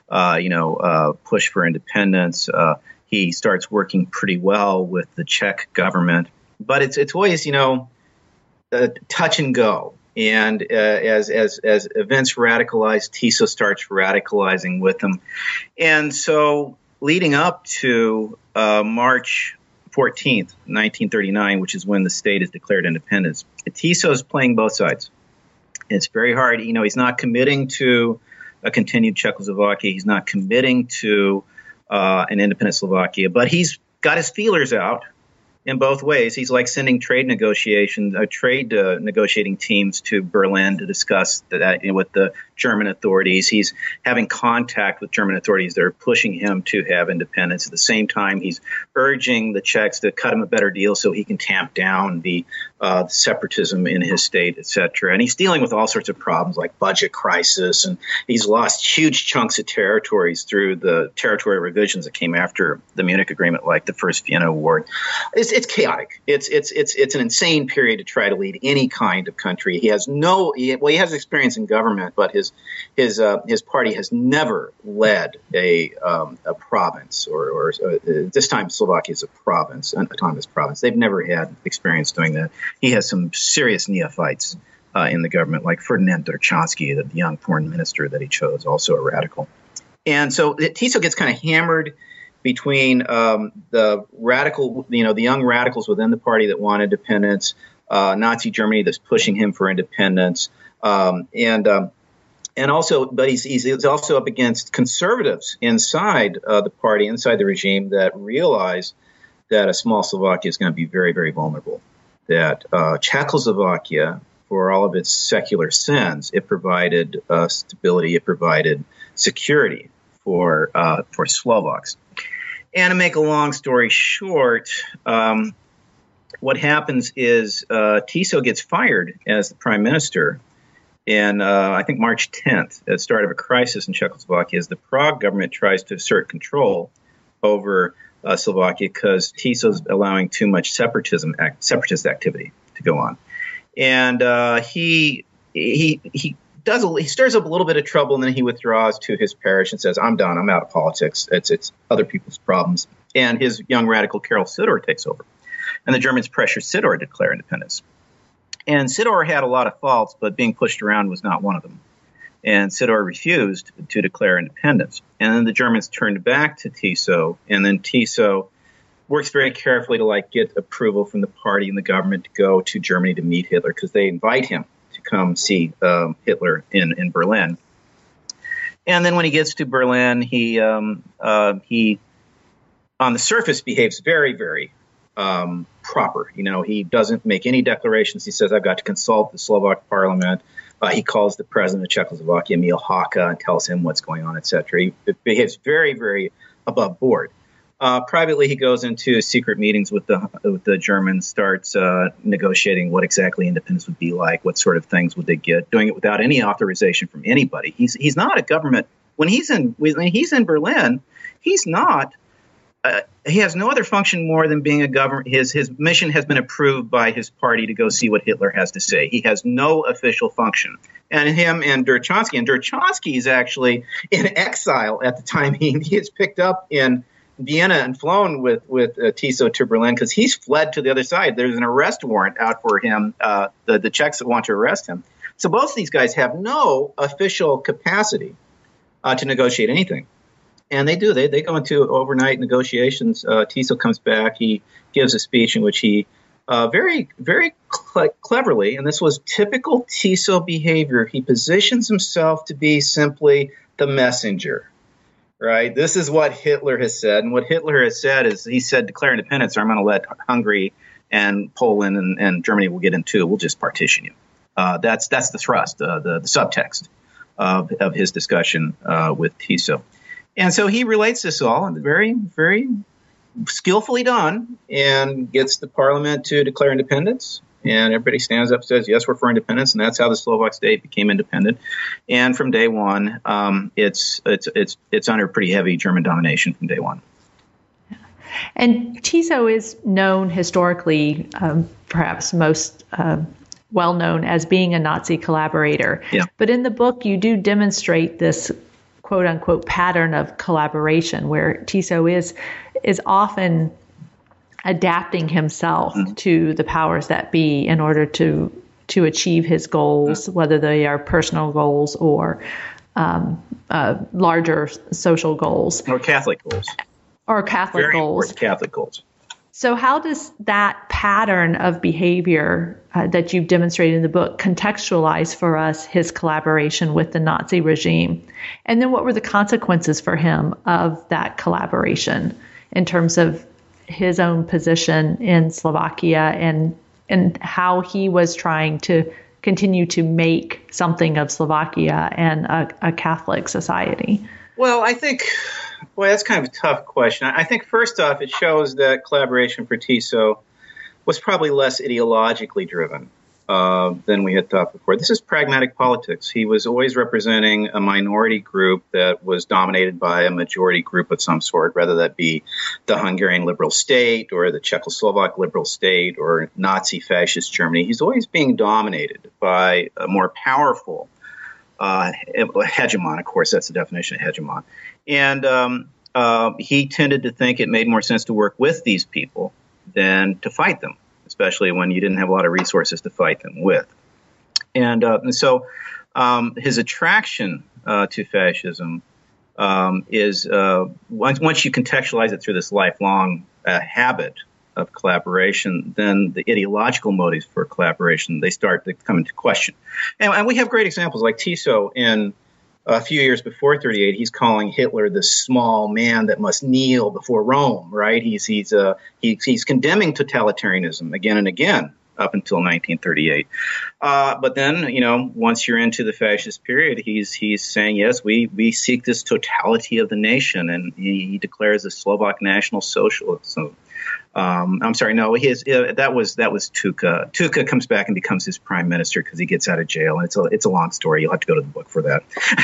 push for independence. He starts working pretty well with the Czech government. But it's always, touch and go. And as events radicalize, Tiso starts radicalizing with them. And so leading up to March 14th, 1939, which is when the state is declared independence, Tiso is playing both sides. It's very hard. He's not committing to a continued Czechoslovakia. He's not committing to an independent Slovakia, but he's got his feelers out. In both ways, he's like sending trade negotiating teams to Berlin to discuss that with the German authorities. He's having contact with German authorities that are pushing him to have independence. At the same time, he's urging the Czechs to cut him a better deal so he can tamp down the separatism in his state, etc. And he's dealing with all sorts of problems like budget crisis, and he's lost huge chunks of territories through the territory revisions that came after the Munich Agreement, like the First Vienna Award. It's chaotic. It's an insane period to try to lead any kind of country. He has he has experience in government, but his party has never led a province or this time Slovakia is a province, an autonomous province. They've never had experience doing that. He has some serious neophytes in the government, like Ferdinand Derchansky, the young foreign minister that he chose, also a radical. And so Tiso gets kind of hammered between the young radicals within the party that want independence, Nazi Germany that's pushing him for independence, and also, but he's also up against conservatives inside the party, inside the regime, that realize that a small Slovakia is going to be very, very vulnerable. That Czechoslovakia, for all of its secular sins, it provided stability, it provided security for Slovaks. And to make a long story short, what happens is Tiso gets fired as the prime minister in, I think, March 10th, at the start of a crisis in Czechoslovakia, as the Prague government tries to assert control over Slovakia because Tiso's allowing too much separatist activity to go on. And he stirs up a little bit of trouble, and then he withdraws to his parish and says, I'm done. I'm out of politics. It's other people's problems. And his young radical Karol Sidor takes over. And the Germans pressure Sidor to declare independence. And Sidor had a lot of faults, but being pushed around was not one of them. And Sidor refused to declare independence. And then the Germans turned back to Tiso, and then Tiso works very carefully to get approval from the party and the government to go to Germany to meet Hitler, because they invite him to come see Hitler in Berlin. And then when he gets to Berlin, he on the surface behaves very, very proper. He doesn't make any declarations. He says, I've got to consult the Slovak parliament. He calls the president of Czechoslovakia, Emil Haka, and tells him what's going on, etc. He behaves very, very above board. Privately, he goes into secret meetings with the Germans, starts negotiating what exactly independence would be like, what sort of things would they get, doing it without any authorization from anybody. He's not a government. When he's in Berlin, he's not. He has no other function more than being a government. His mission has been approved by his party to go see what Hitler has to say. He has no official function. And him and Dürchonsky is actually in exile at the time. He is picked up in Vienna and flown with Tiso to Berlin because he's fled to the other side. There's an arrest warrant out for him, the Czechs that want to arrest him. So both of these guys have no official capacity to negotiate anything. And they do. They go into overnight negotiations. Tiso comes back. He gives a speech in which he very, very cleverly, and this was typical Tiso behavior, he positions himself to be simply the messenger. Right? This is what Hitler has said. And what Hitler has said is he said, declare independence, or I'm going to let Hungary and Poland and Germany will get into it. We'll just partition you. That's the thrust, the subtext of his discussion with Tiso. And so he relates this all, and very, very skillfully done, and gets the parliament to declare independence. And everybody stands up and says, yes, we're for independence. And that's how the Slovak state became independent. And from day one, it's under pretty heavy German domination from day one. And Tiso is known historically, perhaps most well known as being a Nazi collaborator. Yeah. But in the book, you do demonstrate this quote unquote pattern of collaboration where Tiso is often adapting himself to the powers that be in order to achieve his goals, whether they are personal goals or larger social goals. Or Catholic goals. Or Catholic Very goals. important Catholic goals. So how does that pattern of behavior that you've demonstrated in the book contextualize for us his collaboration with the Nazi regime? And then what were the consequences for him of that collaboration in terms of his own position in Slovakia and how he was trying to continue to make something of Slovakia and a Catholic society? Well, I think, that's kind of a tough question. I think first off, it shows that collaboration for Tiso was probably less ideologically driven than we had thought before. This is pragmatic politics. He was always representing a minority group that was dominated by a majority group of some sort, whether that be the Hungarian liberal state or the Czechoslovak liberal state or Nazi fascist Germany. He's always being dominated by a more powerful hegemon. Of course, that's the definition of hegemon. And he tended to think it made more sense to work with these people than to fight them, especially when you didn't have a lot of resources to fight them with. And so his attraction to fascism is, once you contextualize it through this lifelong habit of collaboration, then the ideological motives for collaboration, they start to come into question. And we have great examples like Tiso in a few years before 1938, he's calling Hitler the small man that must kneel before Rome, right? He's condemning totalitarianism again and again up until 1938. But then, once you're into the fascist period, he's saying, yes, we seek this totality of the nation, and he declares a Slovak National Socialism. I'm sorry, no, that was Tuka. Tuka comes back and becomes his prime minister because he gets out of jail. And it's a long story. You'll have to go to the book for that.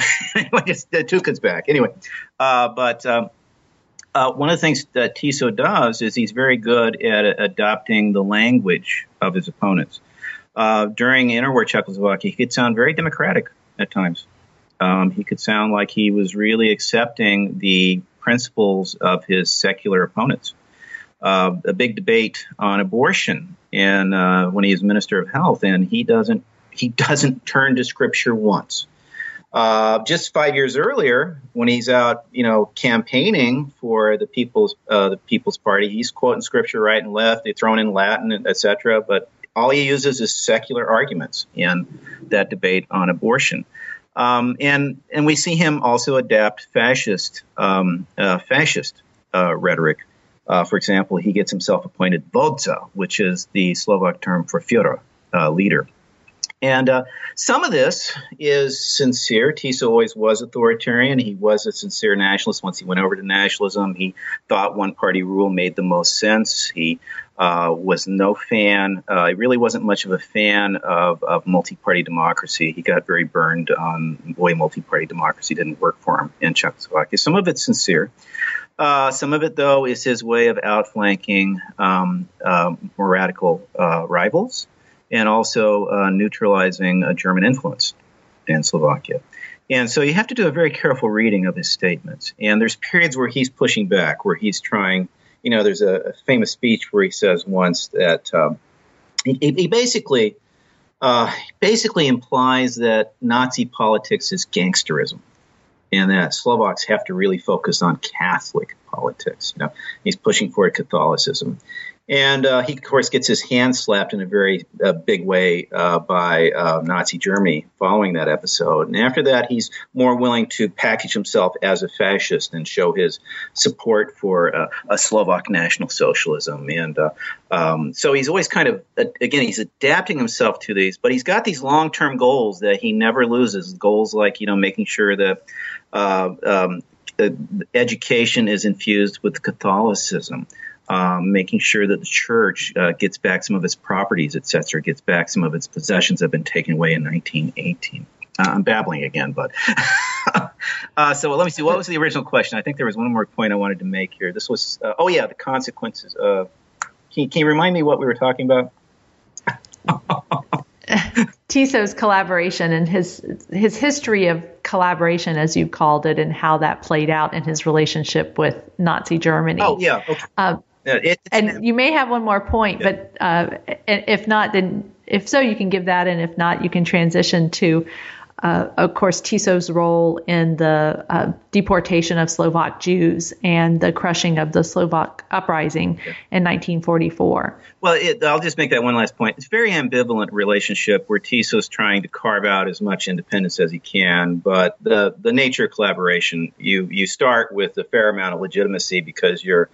Tuka's back. Anyway, but one of the things that Tiso does is he's very good at adopting the language of his opponents. During interwar Czechoslovakia, he could sound very democratic at times. He could sound like he was really accepting the principles of his secular opponents. A big debate on abortion, and when he is Minister of Health, and he doesn't turn to Scripture once. Just 5 years earlier, when he's out, campaigning for the People's Party, he's quoting Scripture right and left. They're throwing in Latin, etc. But all he uses is secular arguments in that debate on abortion. And we see him also adapt fascist rhetoric For example, he gets himself appointed vodca, which is the Slovak term for Führer, leader. And some of this is sincere. Tiso always was authoritarian. He was a sincere nationalist. Once he went over to nationalism, he thought one-party rule made the most sense. He was no fan. He really wasn't much of a fan of multi-party democracy. He got very burned on the way multi-party democracy didn't work for him in Czechoslovakia. Some of it's sincere. Some of it, though, is his way of outflanking more radical rivals, and also neutralizing German influence in Slovakia. And so you have to do a very careful reading of his statements. And there's periods where he's pushing back, where he's trying, there's a famous speech where he says once that he basically implies that Nazi politics is gangsterism, and that Slovaks have to really focus on Catholic politics. He's pushing for Catholicism. And he, of course, gets his hand slapped in a very big way by Nazi Germany following that episode. And after that, he's more willing to package himself as a fascist and show his support for a Slovak National Socialism. And so he's always kind of, again, he's adapting himself to these, but he's got these long-term goals that he never loses. Goals like, making sure that education is infused with Catholicism. Making sure that the church gets back some of its properties, et cetera, gets back some of its possessions that have been taken away in 1918. I'm babbling again, but so let me see. What was the original question? I think there was one more point I wanted to make here. This was, the consequences. Can you remind me what we were talking about? Tiso's collaboration and his history of collaboration, as you called it, and how that played out in his relationship with Nazi Germany. Oh, yeah. Okay. And you may have one more point, but if not, then if so, you can give that. And if not, you can transition to, of course, Tiso's role in the deportation of Slovak Jews and the crushing of the Slovak uprising in 1944. Well, I'll just make that one last point. It's a very ambivalent relationship where Tiso's trying to carve out as much independence as he can, but the nature of collaboration, you start with a fair amount of legitimacy because you're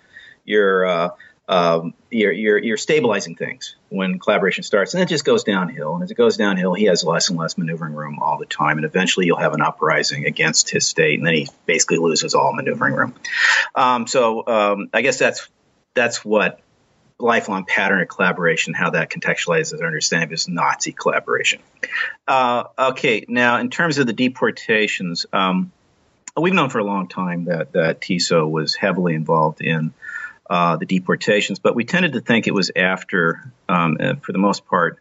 stabilizing things when collaboration starts, and it just goes downhill. And as it goes downhill, he has less and less maneuvering room all the time, and eventually you'll have an uprising against his state, and then he basically loses all maneuvering room. So I guess that's what lifelong pattern of collaboration, how that contextualizes our understanding of his Nazi collaboration. Okay, now in terms of the deportations, we've known for a long time that Tiso was heavily involved in the deportations, but we tended to think it was after, for the most part,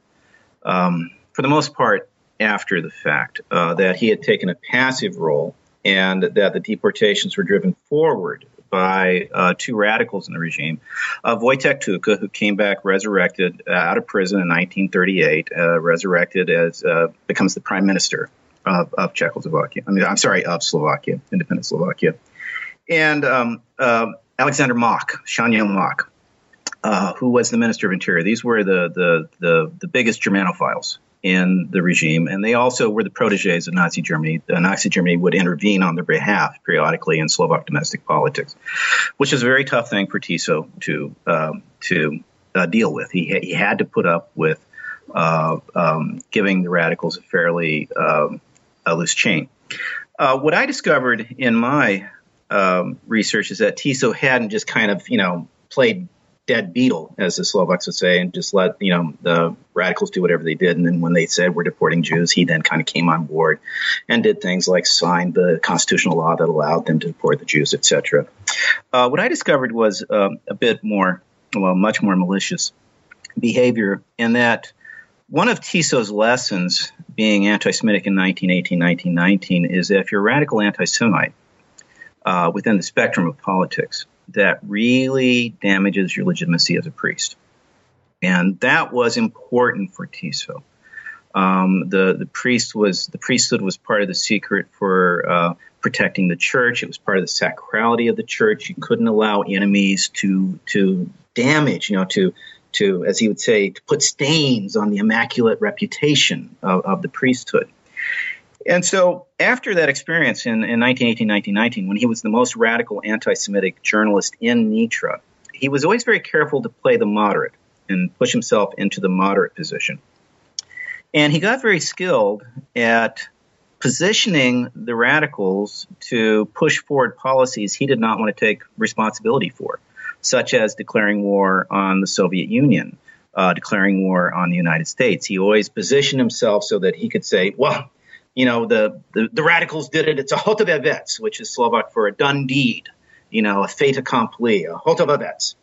after the fact, that he had taken a passive role, and that the deportations were driven forward by two radicals in the regime, Wojtek Tuka, who came back resurrected out of prison in 1938, resurrected as becomes the prime minister of Czechoslovakia. Of Slovakia, independent Slovakia, and Alexander Mach, Shanya Mach, who was the Minister of Interior. These were the biggest Germanophiles in the regime, and they also were the proteges of Nazi Germany. Nazi Germany would intervene on their behalf periodically in Slovak domestic politics, which is a very tough thing for Tiso to deal with. He had to put up with giving the radicals a fairly loose chain. What I discovered in my research is that Tiso hadn't just kind of, played dead beetle, as the Slovaks would say, and just let, the radicals do whatever they did. And then when they said we're deporting Jews, he then kind of came on board and did things like sign the constitutional law that allowed them to deport the Jews, etc. What I discovered was a bit more, much more malicious behavior, in that one of Tiso's lessons being anti-Semitic in 1918, 1919 is that if you're a radical anti-Semite within the spectrum of politics, that really damages your legitimacy as a priest. And that was important for Tiso. The priesthood was part of the secret for protecting the church. It was part of the sacrality of the church. You couldn't allow enemies to damage, to, as he would say, to put stains on the immaculate reputation of the priesthood. And so after that experience in 1918, 1919, when he was the most radical anti-Semitic journalist in Nitra, he was always very careful to play the moderate and push himself into the moderate position. And he got very skilled at positioning the radicals to push forward policies he did not want to take responsibility for, such as declaring war on the Soviet Union, declaring war on the United States. He always positioned himself so that he could say, well, the radicals did it. It's a hotovevets, which is Slovak for a done deed, a fait accompli, a hotovevets.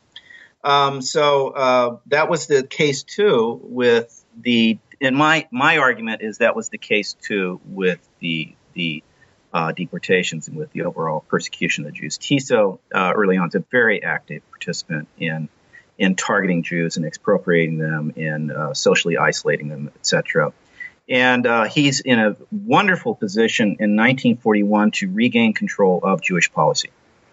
So that was the case, too, with and my argument is that was the case, too, with the deportations and with the overall persecution of the Jews. Tiso early on is a very active participant in targeting Jews and expropriating them and socially isolating them, etc. And he's in a wonderful position in 1941 to regain control of Jewish policy.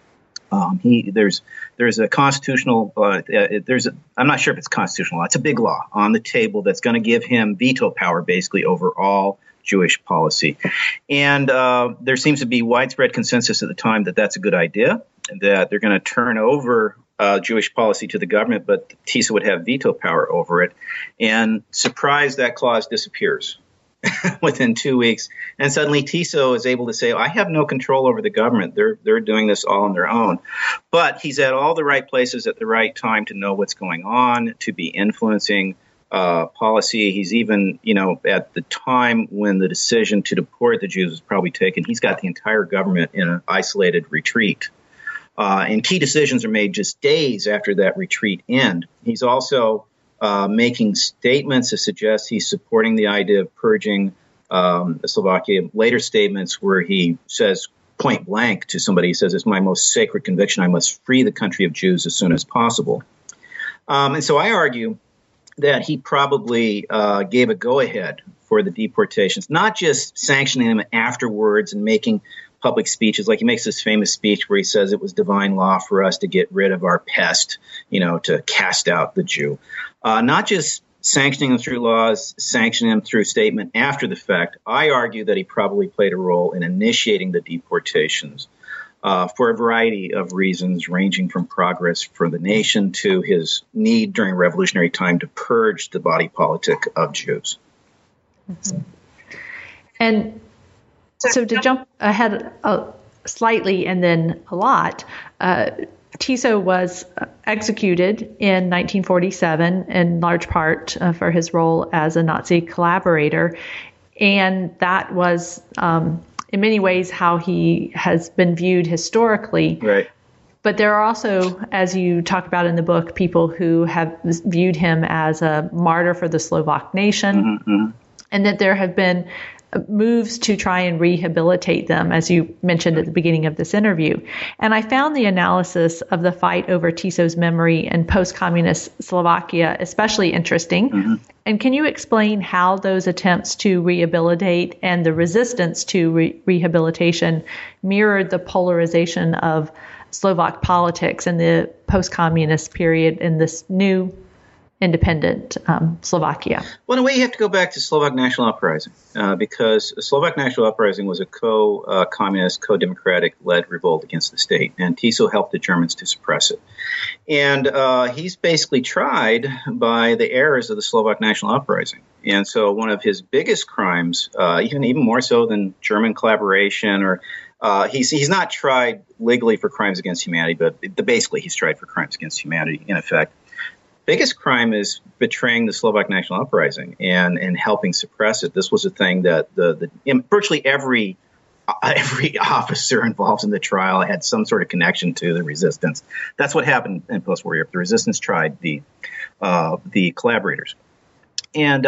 There's a constitutional, I'm not sure if it's constitutional law. It's a big law on the table that's going to give him veto power basically over all Jewish policy. And there seems to be widespread consensus at the time that that's a good idea, that they're going to turn over Jewish policy to the government, but Tiso would have veto power over it. And surprise, that clause disappears within 2 weeks. And suddenly Tiso is able to say, I have no control over the government. They're doing this all on their own. But he's at all the right places at the right time to know what's going on, to be influencing policy. He's even, at the time when the decision to deport the Jews was probably taken, he's got the entire government in an isolated retreat. And key decisions are made just days after that retreat end. He's also making statements that suggest he's supporting the idea of purging Slovakia. Later statements where he says point blank to somebody, he says, it's my most sacred conviction. I must free the country of Jews as soon as possible. And so I argue that he probably gave a go-ahead for the deportations, not just sanctioning them afterwards and making public speeches. Like he makes this famous speech where he says it was divine law for us to get rid of our pest, to cast out the Jew. Not just sanctioning them through laws, sanctioning them through statement after the fact. I argue that he probably played a role in initiating the deportations for a variety of reasons, ranging from progress for the nation to his need during revolutionary time to purge the body politic of Jews. Mm-hmm. And so to jump ahead slightly and then a lot, Tiso was executed in 1947 in large part for his role as a Nazi collaborator. And that was in many ways how he has been viewed historically. Right. But there are also, as you talk about in the book, people who have viewed him as a martyr for the Slovak nation, mm-hmm. and that there have been moves to try and rehabilitate them, as you mentioned at the beginning of this interview. And I found the analysis of the fight over Tiso's memory in post-communist Slovakia especially interesting. Mm-hmm. And can you explain how those attempts to rehabilitate and the resistance to rehabilitation mirrored the polarization of Slovak politics in the post-communist period in this new independent Slovakia? Well, in a way, you have to go back to Slovak National Uprising because Slovak National Uprising was a co-communist, co-democratic-led revolt against the state, and Tiso helped the Germans to suppress it. And he's basically tried by the errors of the Slovak National Uprising. And so one of his biggest crimes, even more so than German collaboration, or he's not tried legally for crimes against humanity, but basically he's tried for crimes against humanity, in effect. Biggest crime is betraying the Slovak National Uprising and helping suppress it. This was a thing that virtually every officer involved in the trial had some sort of connection to the resistance. That's what happened in post-war Europe. The resistance tried the collaborators, and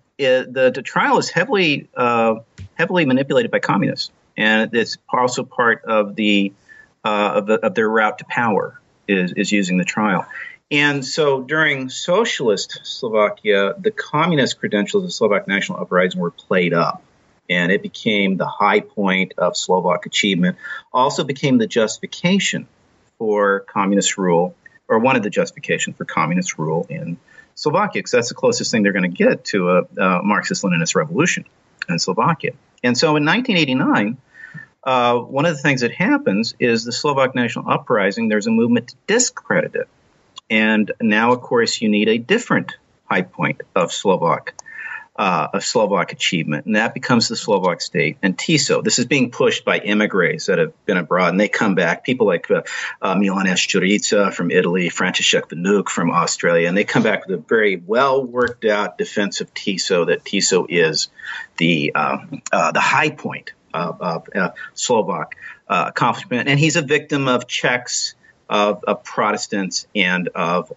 the trial is heavily manipulated by communists, and it's also part of their route to power is using the trial. And so during socialist Slovakia, the communist credentials of the Slovak National Uprising were played up, and it became the high point of Slovak achievement. Also became the justification for communist rule, or one of the justifications for communist rule in Slovakia, because that's the closest thing they're going to get to a Marxist-Leninist revolution in Slovakia. And so in 1989, one of the things that happens is the Slovak National Uprising, there's a movement to discredit it. And now, of course, you need a different high point of Slovak achievement, and that becomes the Slovak state and TISO. This is being pushed by immigrants that have been abroad, and they come back. People like Milan Šturica from Italy, František Vnuk from Australia, and they come back with a very well worked out defense of TISO. That TISO is the high point of Slovak accomplishment, and he's a victim of Czechs, of Protestants, and of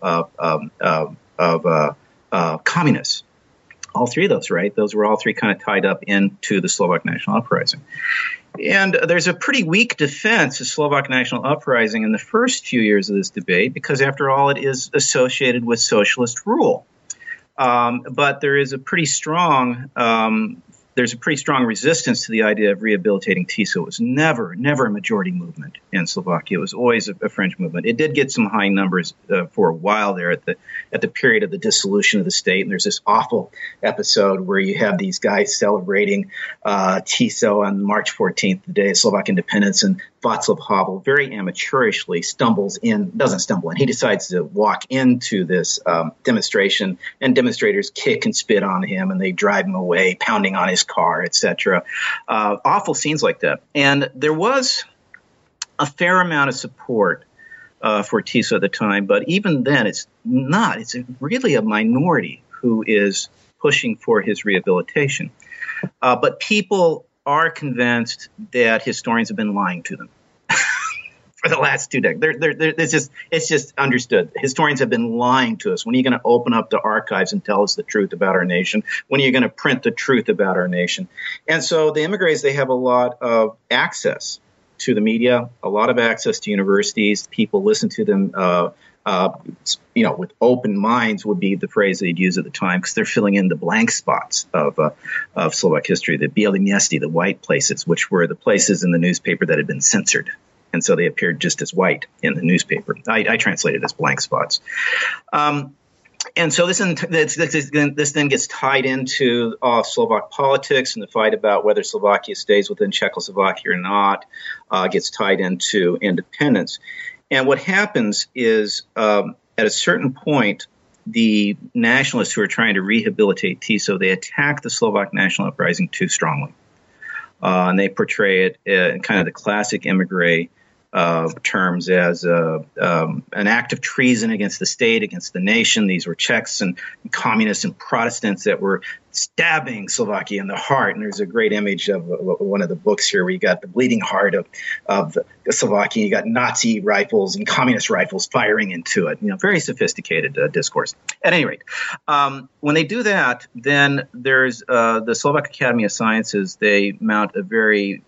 communists. All three of those, right? Those were all three kind of tied up into the Slovak National Uprising. And there's a pretty weak defense of Slovak National Uprising in the first few years of this debate because, after all, it is associated with socialist rule. But there is a pretty strong resistance to the idea of rehabilitating TISO. It was never a majority movement in Slovakia. It was always a fringe movement. It did get some high numbers for a while there at the period of the dissolution of the state. And there's this awful episode where you have these guys celebrating TISO on March 14th, the day of Slovak independence, and Václav Havel very amateurishly doesn't stumble in. He decides to walk into this demonstration, and demonstrators kick and spit on him, and they drive him away, pounding on his car, etc. Awful scenes like that. And there was a fair amount of support for TISO at the time, but even then it's really a minority who is pushing for his rehabilitation. But people are convinced that historians have been lying to them for the last 2 decades. It's just understood. Historians have been lying to us. When are you going to open up the archives and tell us the truth about our nation? When are you going to print the truth about our nation? And so the immigrants, they have a lot of access to the media, a lot of access to universities. People listen to them, with open minds would be the phrase they'd use at the time, because they're filling in the blank spots of Slovak history, the biele miesta, the white places, which were the places in the newspaper that had been censored. And so they appeared just as white in the newspaper. I translated as blank spots. And so this then gets tied into Slovak politics, and the fight about whether Slovakia stays within Czechoslovakia or not gets tied into independence. And what happens is, at a certain point, the nationalists who are trying to rehabilitate TISO, they attack the Slovak National Uprising too strongly. And they portray it in kind of the classic emigre terms as an act of treason against the state, against the nation. These were Czechs and communists and Protestants that were stabbing Slovakia in the heart. And there's a great image of one of the books here where you got the bleeding heart of Slovakia. You got Nazi rifles and communist rifles firing into it. Very sophisticated discourse. At any rate, when they do that, then there's the Slovak Academy of Sciences. They mount a very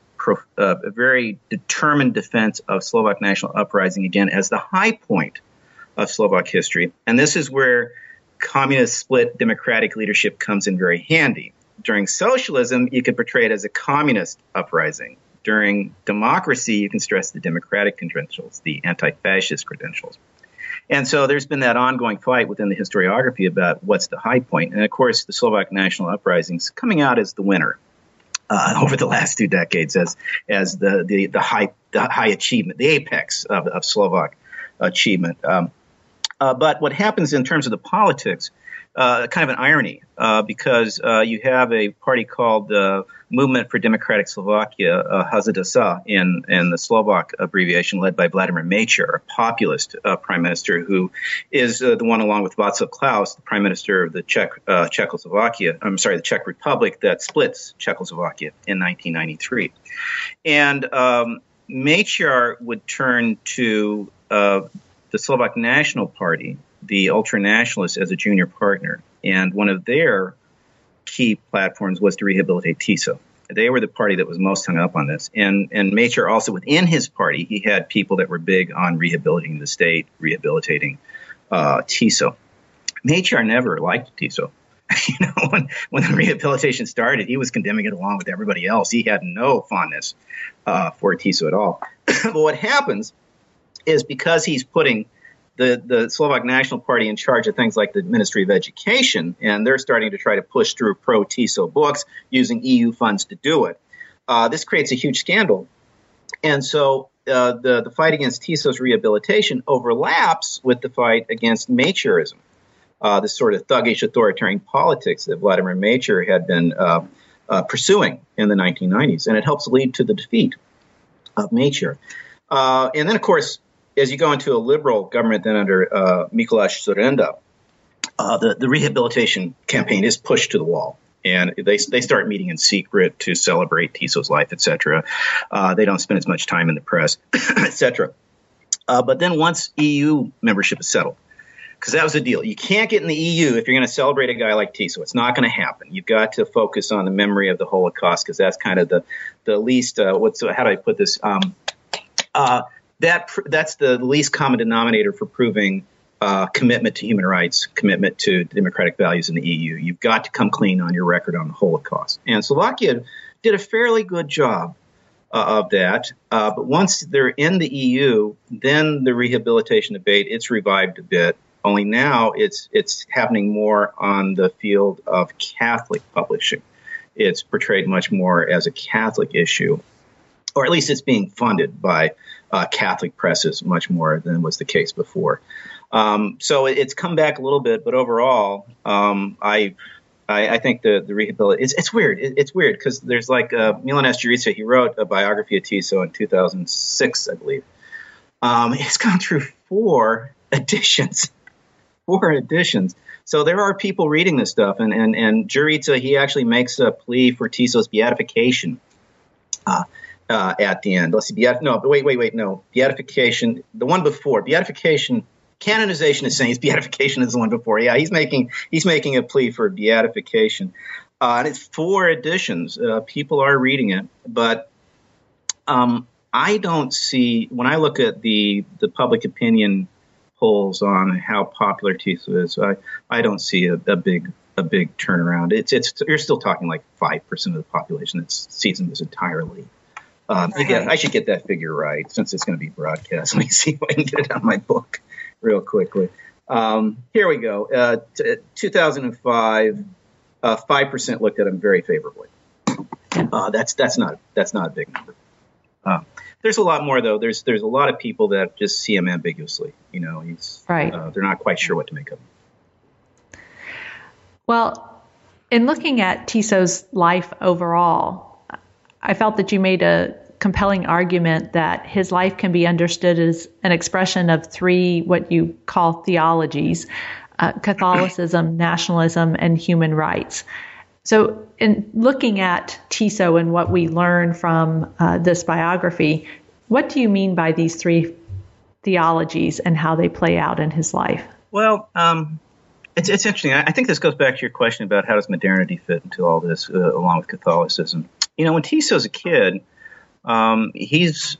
determined defense of Slovak National Uprising, again, as the high point of Slovak history. And this is where communist split democratic leadership comes in very handy. During socialism, you could portray it as a communist uprising. During democracy, you can stress the democratic credentials, the anti-fascist credentials. And so there's been that ongoing fight within the historiography about what's the high point. And of course, the Slovak National Uprising's coming out as the winner over the last 2 decades as the high achievement, the apex of Slovak achievement. But what happens in terms of the politics, kind of an irony, because you have a party called the Movement for Democratic Slovakia, HZDS, in the Slovak abbreviation, led by Vladimir Mečiar, a populist prime minister who is the one, along with Václav Klaus, the prime minister of the Czech Republic that splits Czechoslovakia in 1993. And Mečiar would turn to the Slovak National Party, the ultranationalists, as a junior partner. And one of their key platforms was to rehabilitate TISO. They were the party that was most hung up on this. And Mečiar also, within his party, he had people that were big on rehabilitating the state, rehabilitating TISO. Mečiar never liked TISO. When the rehabilitation started, he was condemning it along with everybody else. He had no fondness for TISO at all. But what happens is, because he's putting the Slovak National Party in charge of things like the Ministry of Education, and they're starting to try to push through pro-TISO books using EU funds to do it. This creates a huge scandal. And so the fight against Tisso's rehabilitation overlaps with the fight against Machurism, this sort of thuggish authoritarian politics that Vladimir Machur had been pursuing in the 1990s, and it helps lead to the defeat of Machur. And then, of course, as you go into a liberal government then under Mikulash Zorenda, the rehabilitation campaign is pushed to the wall. And they start meeting in secret to celebrate Tisso's life, et cetera. They don't spend as much time in the press, et cetera. But then once EU membership is settled, because that was the deal. You can't get in the EU if you're going to celebrate a guy like Tisso. It's not going to happen. You've got to focus on the memory of the Holocaust, because that's kind of the least, how do I put this? That's the least common denominator for proving commitment to human rights, commitment to democratic values in the EU. You've got to come clean on your record on the Holocaust. And Slovakia did a fairly good job of that. But once they're in the EU, then the rehabilitation debate, it's revived a bit. Only now it's happening more on the field of Catholic publishing. It's portrayed much more as a Catholic issue, or at least it's being funded by Catholic presses much more than was the case before. So it's come back a little bit, but overall, I think the rehabilitation, it's weird. It's weird because there's like Milan Asturica, he wrote a biography of Tiso in 2006, I believe. It's gone through four editions. So there are people reading this stuff, and Jurica, he actually makes a plea for Tiso's beatification at the end. Let's see, beatification, the one before, beatification, canonization is saying his beatification is the one before. Yeah, he's making a plea for beatification. And it's four editions. People are reading it, but I don't see, when I look at the public opinion polls on how popular Tiso is, I don't see a big turnaround. It's you're still talking like 5% of the population that sees him as entirely. Again, I should get that figure right since it's going to be broadcast. Let me see if I can get it on my book real quickly. Here we go. 2005, 5% looked at him very favorably. That's not a big number. There's a lot more though. There's a lot of people that just see him ambiguously. You know, he's right. They're not quite sure what to make of him. Well, in looking at Tiso's life overall, I felt that you made a compelling argument that his life can be understood as an expression of three, what you call theologies, Catholicism, nationalism, and human rights. So in looking at Tiso and what we learn from this biography, what do you mean by these three theologies and how they play out in his life? Well, it's interesting. I think this goes back to your question about how does modernity fit into all this, along with Catholicism. You know, when Tiso's a kid, he's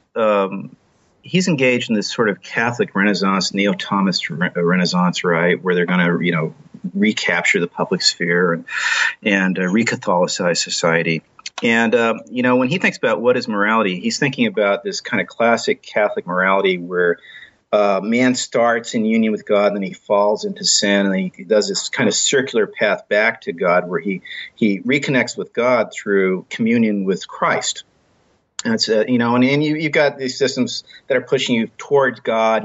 engaged in this sort of Catholic Renaissance, Neo-Thomist Renaissance, right, where they're going to, recapture the public sphere and re-Catholicize society. And, when he thinks about what is morality, he's thinking about this kind of classic Catholic morality where man starts in union with God, and then he falls into sin, and he does this kind of circular path back to God where he reconnects with God through communion with Christ. And it's, and you've got these systems that are pushing you towards God,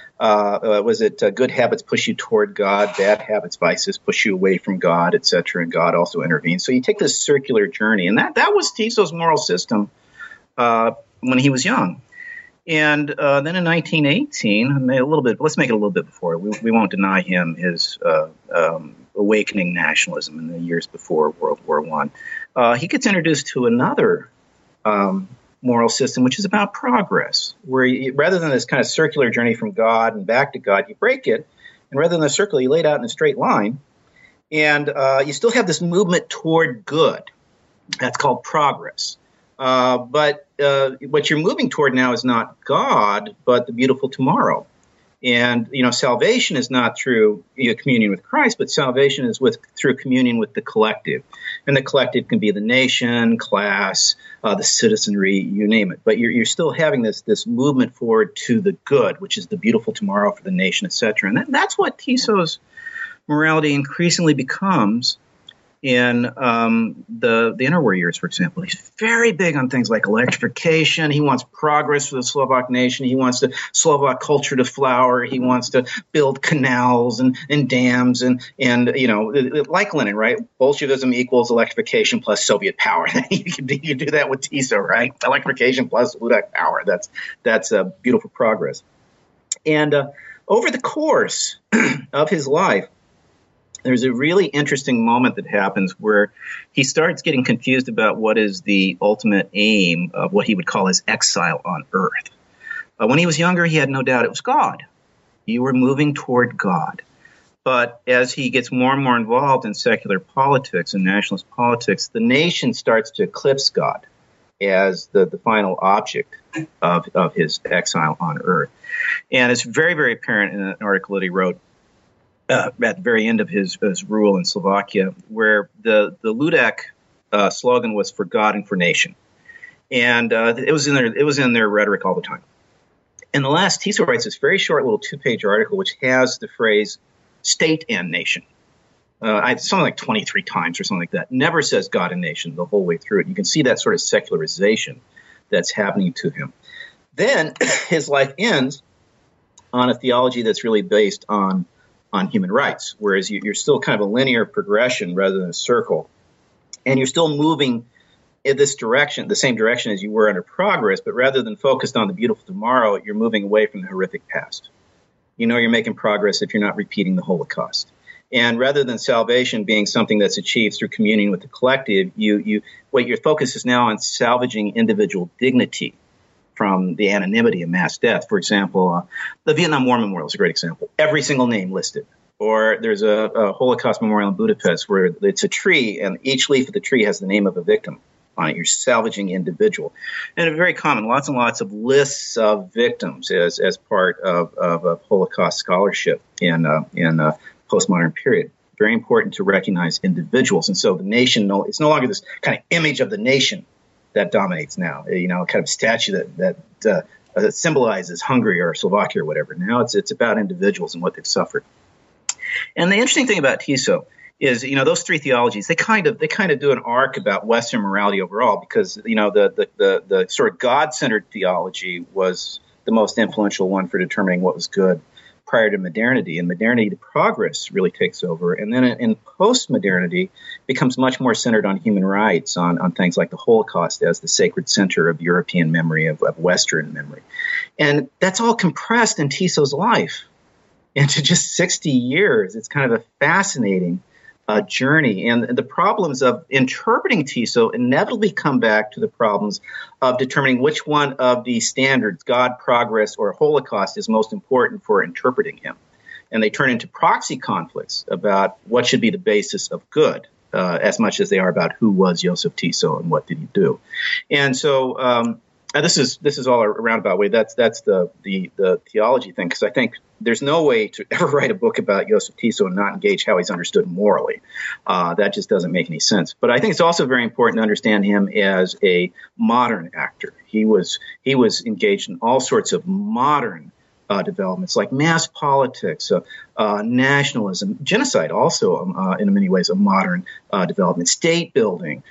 good habits push you toward God, bad habits, vices push you away from God, et cetera, and God also intervenes. So you take this circular journey, and that was Tiso's moral system when he was young. And then in 1918, let's make it a little bit before. We won't deny him his awakening nationalism in the years before World War I. He gets introduced to another moral system, which is about progress, where rather than this kind of circular journey from God and back to God, you break it, and rather than a circle, you lay it out in a straight line, and you still have this movement toward good. That's called progress. But what you're moving toward now is not God, but the beautiful tomorrow. And, salvation is not through communion with Christ, but salvation is through communion with the collective. And the collective can be the nation, class, the citizenry, you name it. But you're still having this movement forward to the good, which is the beautiful tomorrow for the nation, et cetera. And that's what Tiso's morality increasingly becomes in the interwar years, for example. He's very big on things like electrification. He wants progress for the Slovak nation. He wants the Slovak culture to flower. He wants to build canals and dams and like Lenin, right? Bolshevism equals electrification plus Soviet power. You can do that with Tiso, right? Electrification plus Ludak power. That's a beautiful progress. And over the course of his life, there's a really interesting moment that happens where he starts getting confused about what is the ultimate aim of what he would call his exile on Earth. When he was younger, he had no doubt it was God. You were moving toward God. But as he gets more and more involved in secular politics and nationalist politics, the nation starts to eclipse God as the final object of his exile on Earth. And it's very, very apparent in an article that he wrote at the very end of his rule in Slovakia, where the Ludak slogan was for God and for nation. And it was in their rhetoric all the time. And the last, Tiso writes this very short little 2-page article which has the phrase state and nation. Something like 23 times or something like that. Never says God and nation the whole way through it. You can see that sort of secularization that's happening to him. Then his life ends on a theology that's really based on human rights, whereas you're still kind of a linear progression rather than a circle. And you're still moving in this direction, the same direction as you were under progress, but rather than focused on the beautiful tomorrow, you're moving away from the horrific past. You know you're making progress if you're not repeating the Holocaust. And rather than salvation being something that's achieved through communion with the collective, what your focus is now on salvaging individual dignity from the anonymity of mass death. For example, the Vietnam War Memorial is a great example. Every single name listed. Or there's a Holocaust memorial in Budapest where it's a tree, and each leaf of the tree has the name of a victim on it. You're salvaging individual. And it's very common, lots and lots of lists of victims as part of Holocaust scholarship in postmodern period. Very important to recognize individuals. And so the nation, it's no longer this kind of image of the nation that dominates now, kind of statue that symbolizes Hungary or Slovakia or whatever. Now it's about individuals and what they've suffered. And the interesting thing about Tiso is, those three theologies, they kind of do an arc about Western morality overall, because, the sort of God-centered theology was the most influential one for determining what was good prior to modernity, and modernity to progress really takes over. And then in post-modernity becomes much more centered on human rights, on things like the Holocaust as the sacred center of European memory, of Western memory. And that's all compressed in Tiso's life into just 60 years. It's kind of a fascinating journey. And the problems of interpreting Tiso inevitably come back to the problems of determining which one of the standards, God, progress, or Holocaust, is most important for interpreting him. And they turn into proxy conflicts about what should be the basis of good, as much as they are about who was Joseph Tiso and what did he do. And so this is all a roundabout way. That's the theology thing, because I think there's no way to ever write a book about Joseph Tiso and not engage how he's understood morally. That just doesn't make any sense. But I think it's also very important to understand him as a modern actor. He was engaged in all sorts of modern developments like mass politics, nationalism, genocide, also in many ways a modern development, state building,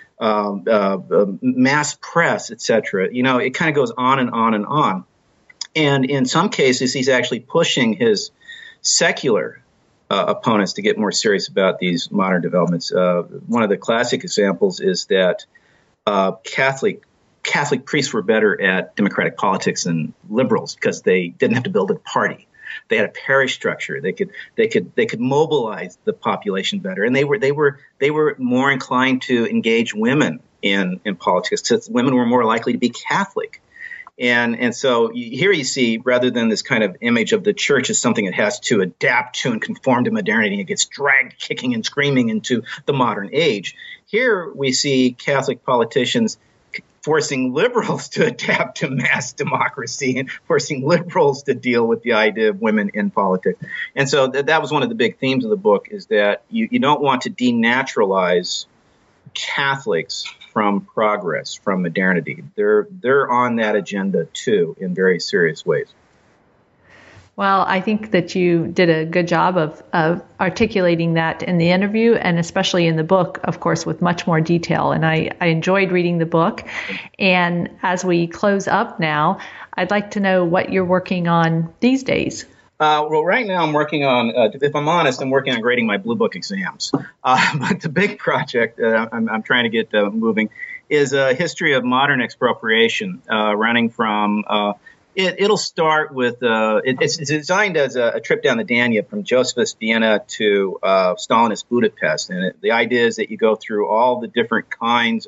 mass press, etc. It kind of goes on and on and on. And in some cases, he's actually pushing his secular opponents to get more serious about these modern developments. One of the classic examples is that Catholic priests were better at democratic politics than liberals because they didn't have to build a party. They had a parish structure. They could mobilize the population better, and they were more inclined to engage women in politics, because women were more likely to be Catholic. And so here you see, rather than this kind of image of the church as something that has to adapt to and conform to modernity, it gets dragged kicking and screaming into the modern age. Here we see Catholic politicians forcing liberals to adapt to mass democracy and forcing liberals to deal with the idea of women in politics. And so that was one of the big themes of the book, is that you don't want to denaturalize Catholics from progress, from modernity. They're on that agenda too, in very serious ways. Well, I think that you did a good job of articulating that in the interview and especially in the book, of course, with much more detail. And I enjoyed reading the book. And as we close up now, I'd like to know what you're working on these days. Well, right now I'm working on, if I'm honest, I'm working on grading my Blue Book exams. But the big project I'm trying to get moving is a history of modern expropriation, running from It'll start with, it's designed as a trip down the Danube from Josephus, Vienna to Stalinist Budapest. And the idea is that you go through all the different periods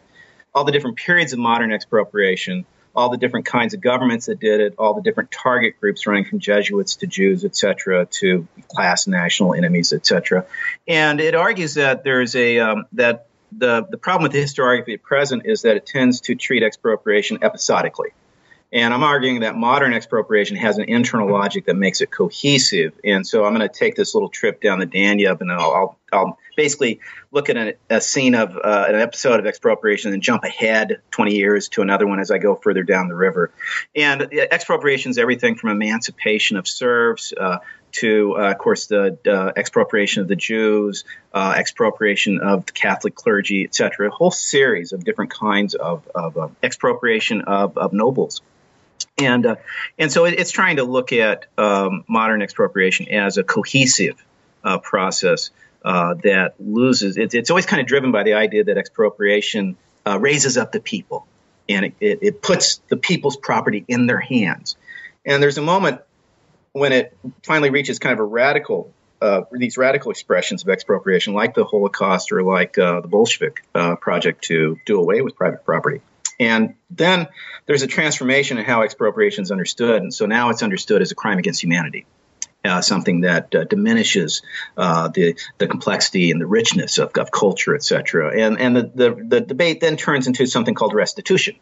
of modern expropriation, all the different kinds of governments that did it, all the different target groups running from Jesuits to Jews, et cetera, to class national enemies, et cetera. And it argues that there's that the problem with the historiography at present is that it tends to treat expropriation episodically. And I'm arguing that modern expropriation has an internal logic that makes it cohesive. And so I'm going to take this little trip down the Danube, and I'll basically look at a scene of an episode of expropriation and jump ahead 20 years to another one as I go further down the river. And expropriation is everything from emancipation of serfs to, of course, the expropriation of the Jews, expropriation of the Catholic clergy, et cetera, a whole series of different kinds of expropriation of nobles. And so it's trying to look at modern expropriation as a cohesive process that loses. It's always kind of driven by the idea that expropriation raises up the people, and it puts the people's property in their hands. And there's a moment when it finally reaches kind of these radical expressions of expropriation, like the Holocaust or like the Bolshevik project to do away with private property. And then there's a transformation in how expropriation is understood. And so now it's understood as a crime against humanity, something that diminishes the complexity and the richness of culture, et cetera. And the debate then turns into something called restitution.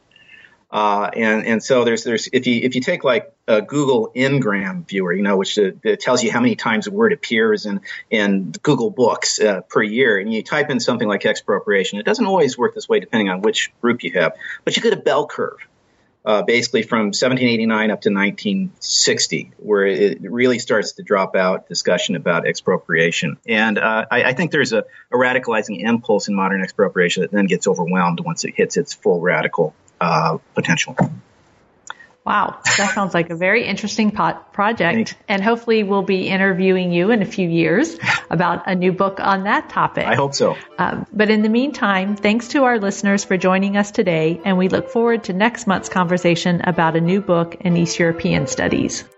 And so there's if you take like a Google Ngram viewer, which it tells you how many times a word appears in Google Books per year, and you type in something like expropriation, it doesn't always work this way depending on which group you have, but you get a bell curve. Basically from 1789 up to 1960, where it really starts to drop out discussion about expropriation. And I think there's a radicalizing impulse in modern expropriation that then gets overwhelmed once it hits its full radical potential. Wow, that sounds like a very interesting project. And hopefully we'll be interviewing you in a few years about a new book on that topic. I hope so. But in the meantime, thanks to our listeners for joining us today, and we look forward to next month's conversation about a new book in East European studies.